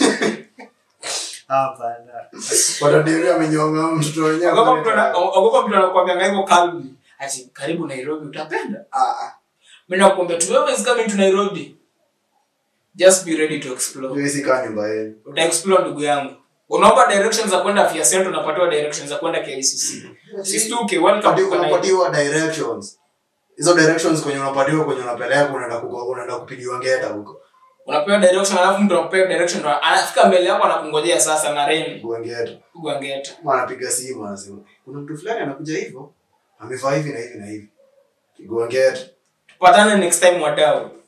Hapana. Watademia amenyonga mtoto wenyewe. Ogopa mtu ana ogopa mtu anakuambia ngaivo kalbi. Ati karibu Nairobi utapenda. Ah ah. Mimi nakwambia tu wewe is coming to Nairobi. Just be ready to explore. Wewe si kaa nyumba yenu. Uta explore ndugu yangu. Unaomba directions za kwenda Afya Center unapatiwa directions za kwenda K I C C. Sistuke welcome to Nairobi. Unapatiwa directions. Hizo directions kwenye unapatiwa kwenye unapeleka unaenda kuko unaenda kupigiwa ngeta huko. Unapewa direction alafu mtu anapewa direction anafika mbele yako anakungojea sasa na remi. Ngeta. Ngeta. Mwana piga simu anasema kuna mtu fulani anakuja hivyo. Amevaa hivi na hivi na hivi. Ngeta. Tupatane next time wadau.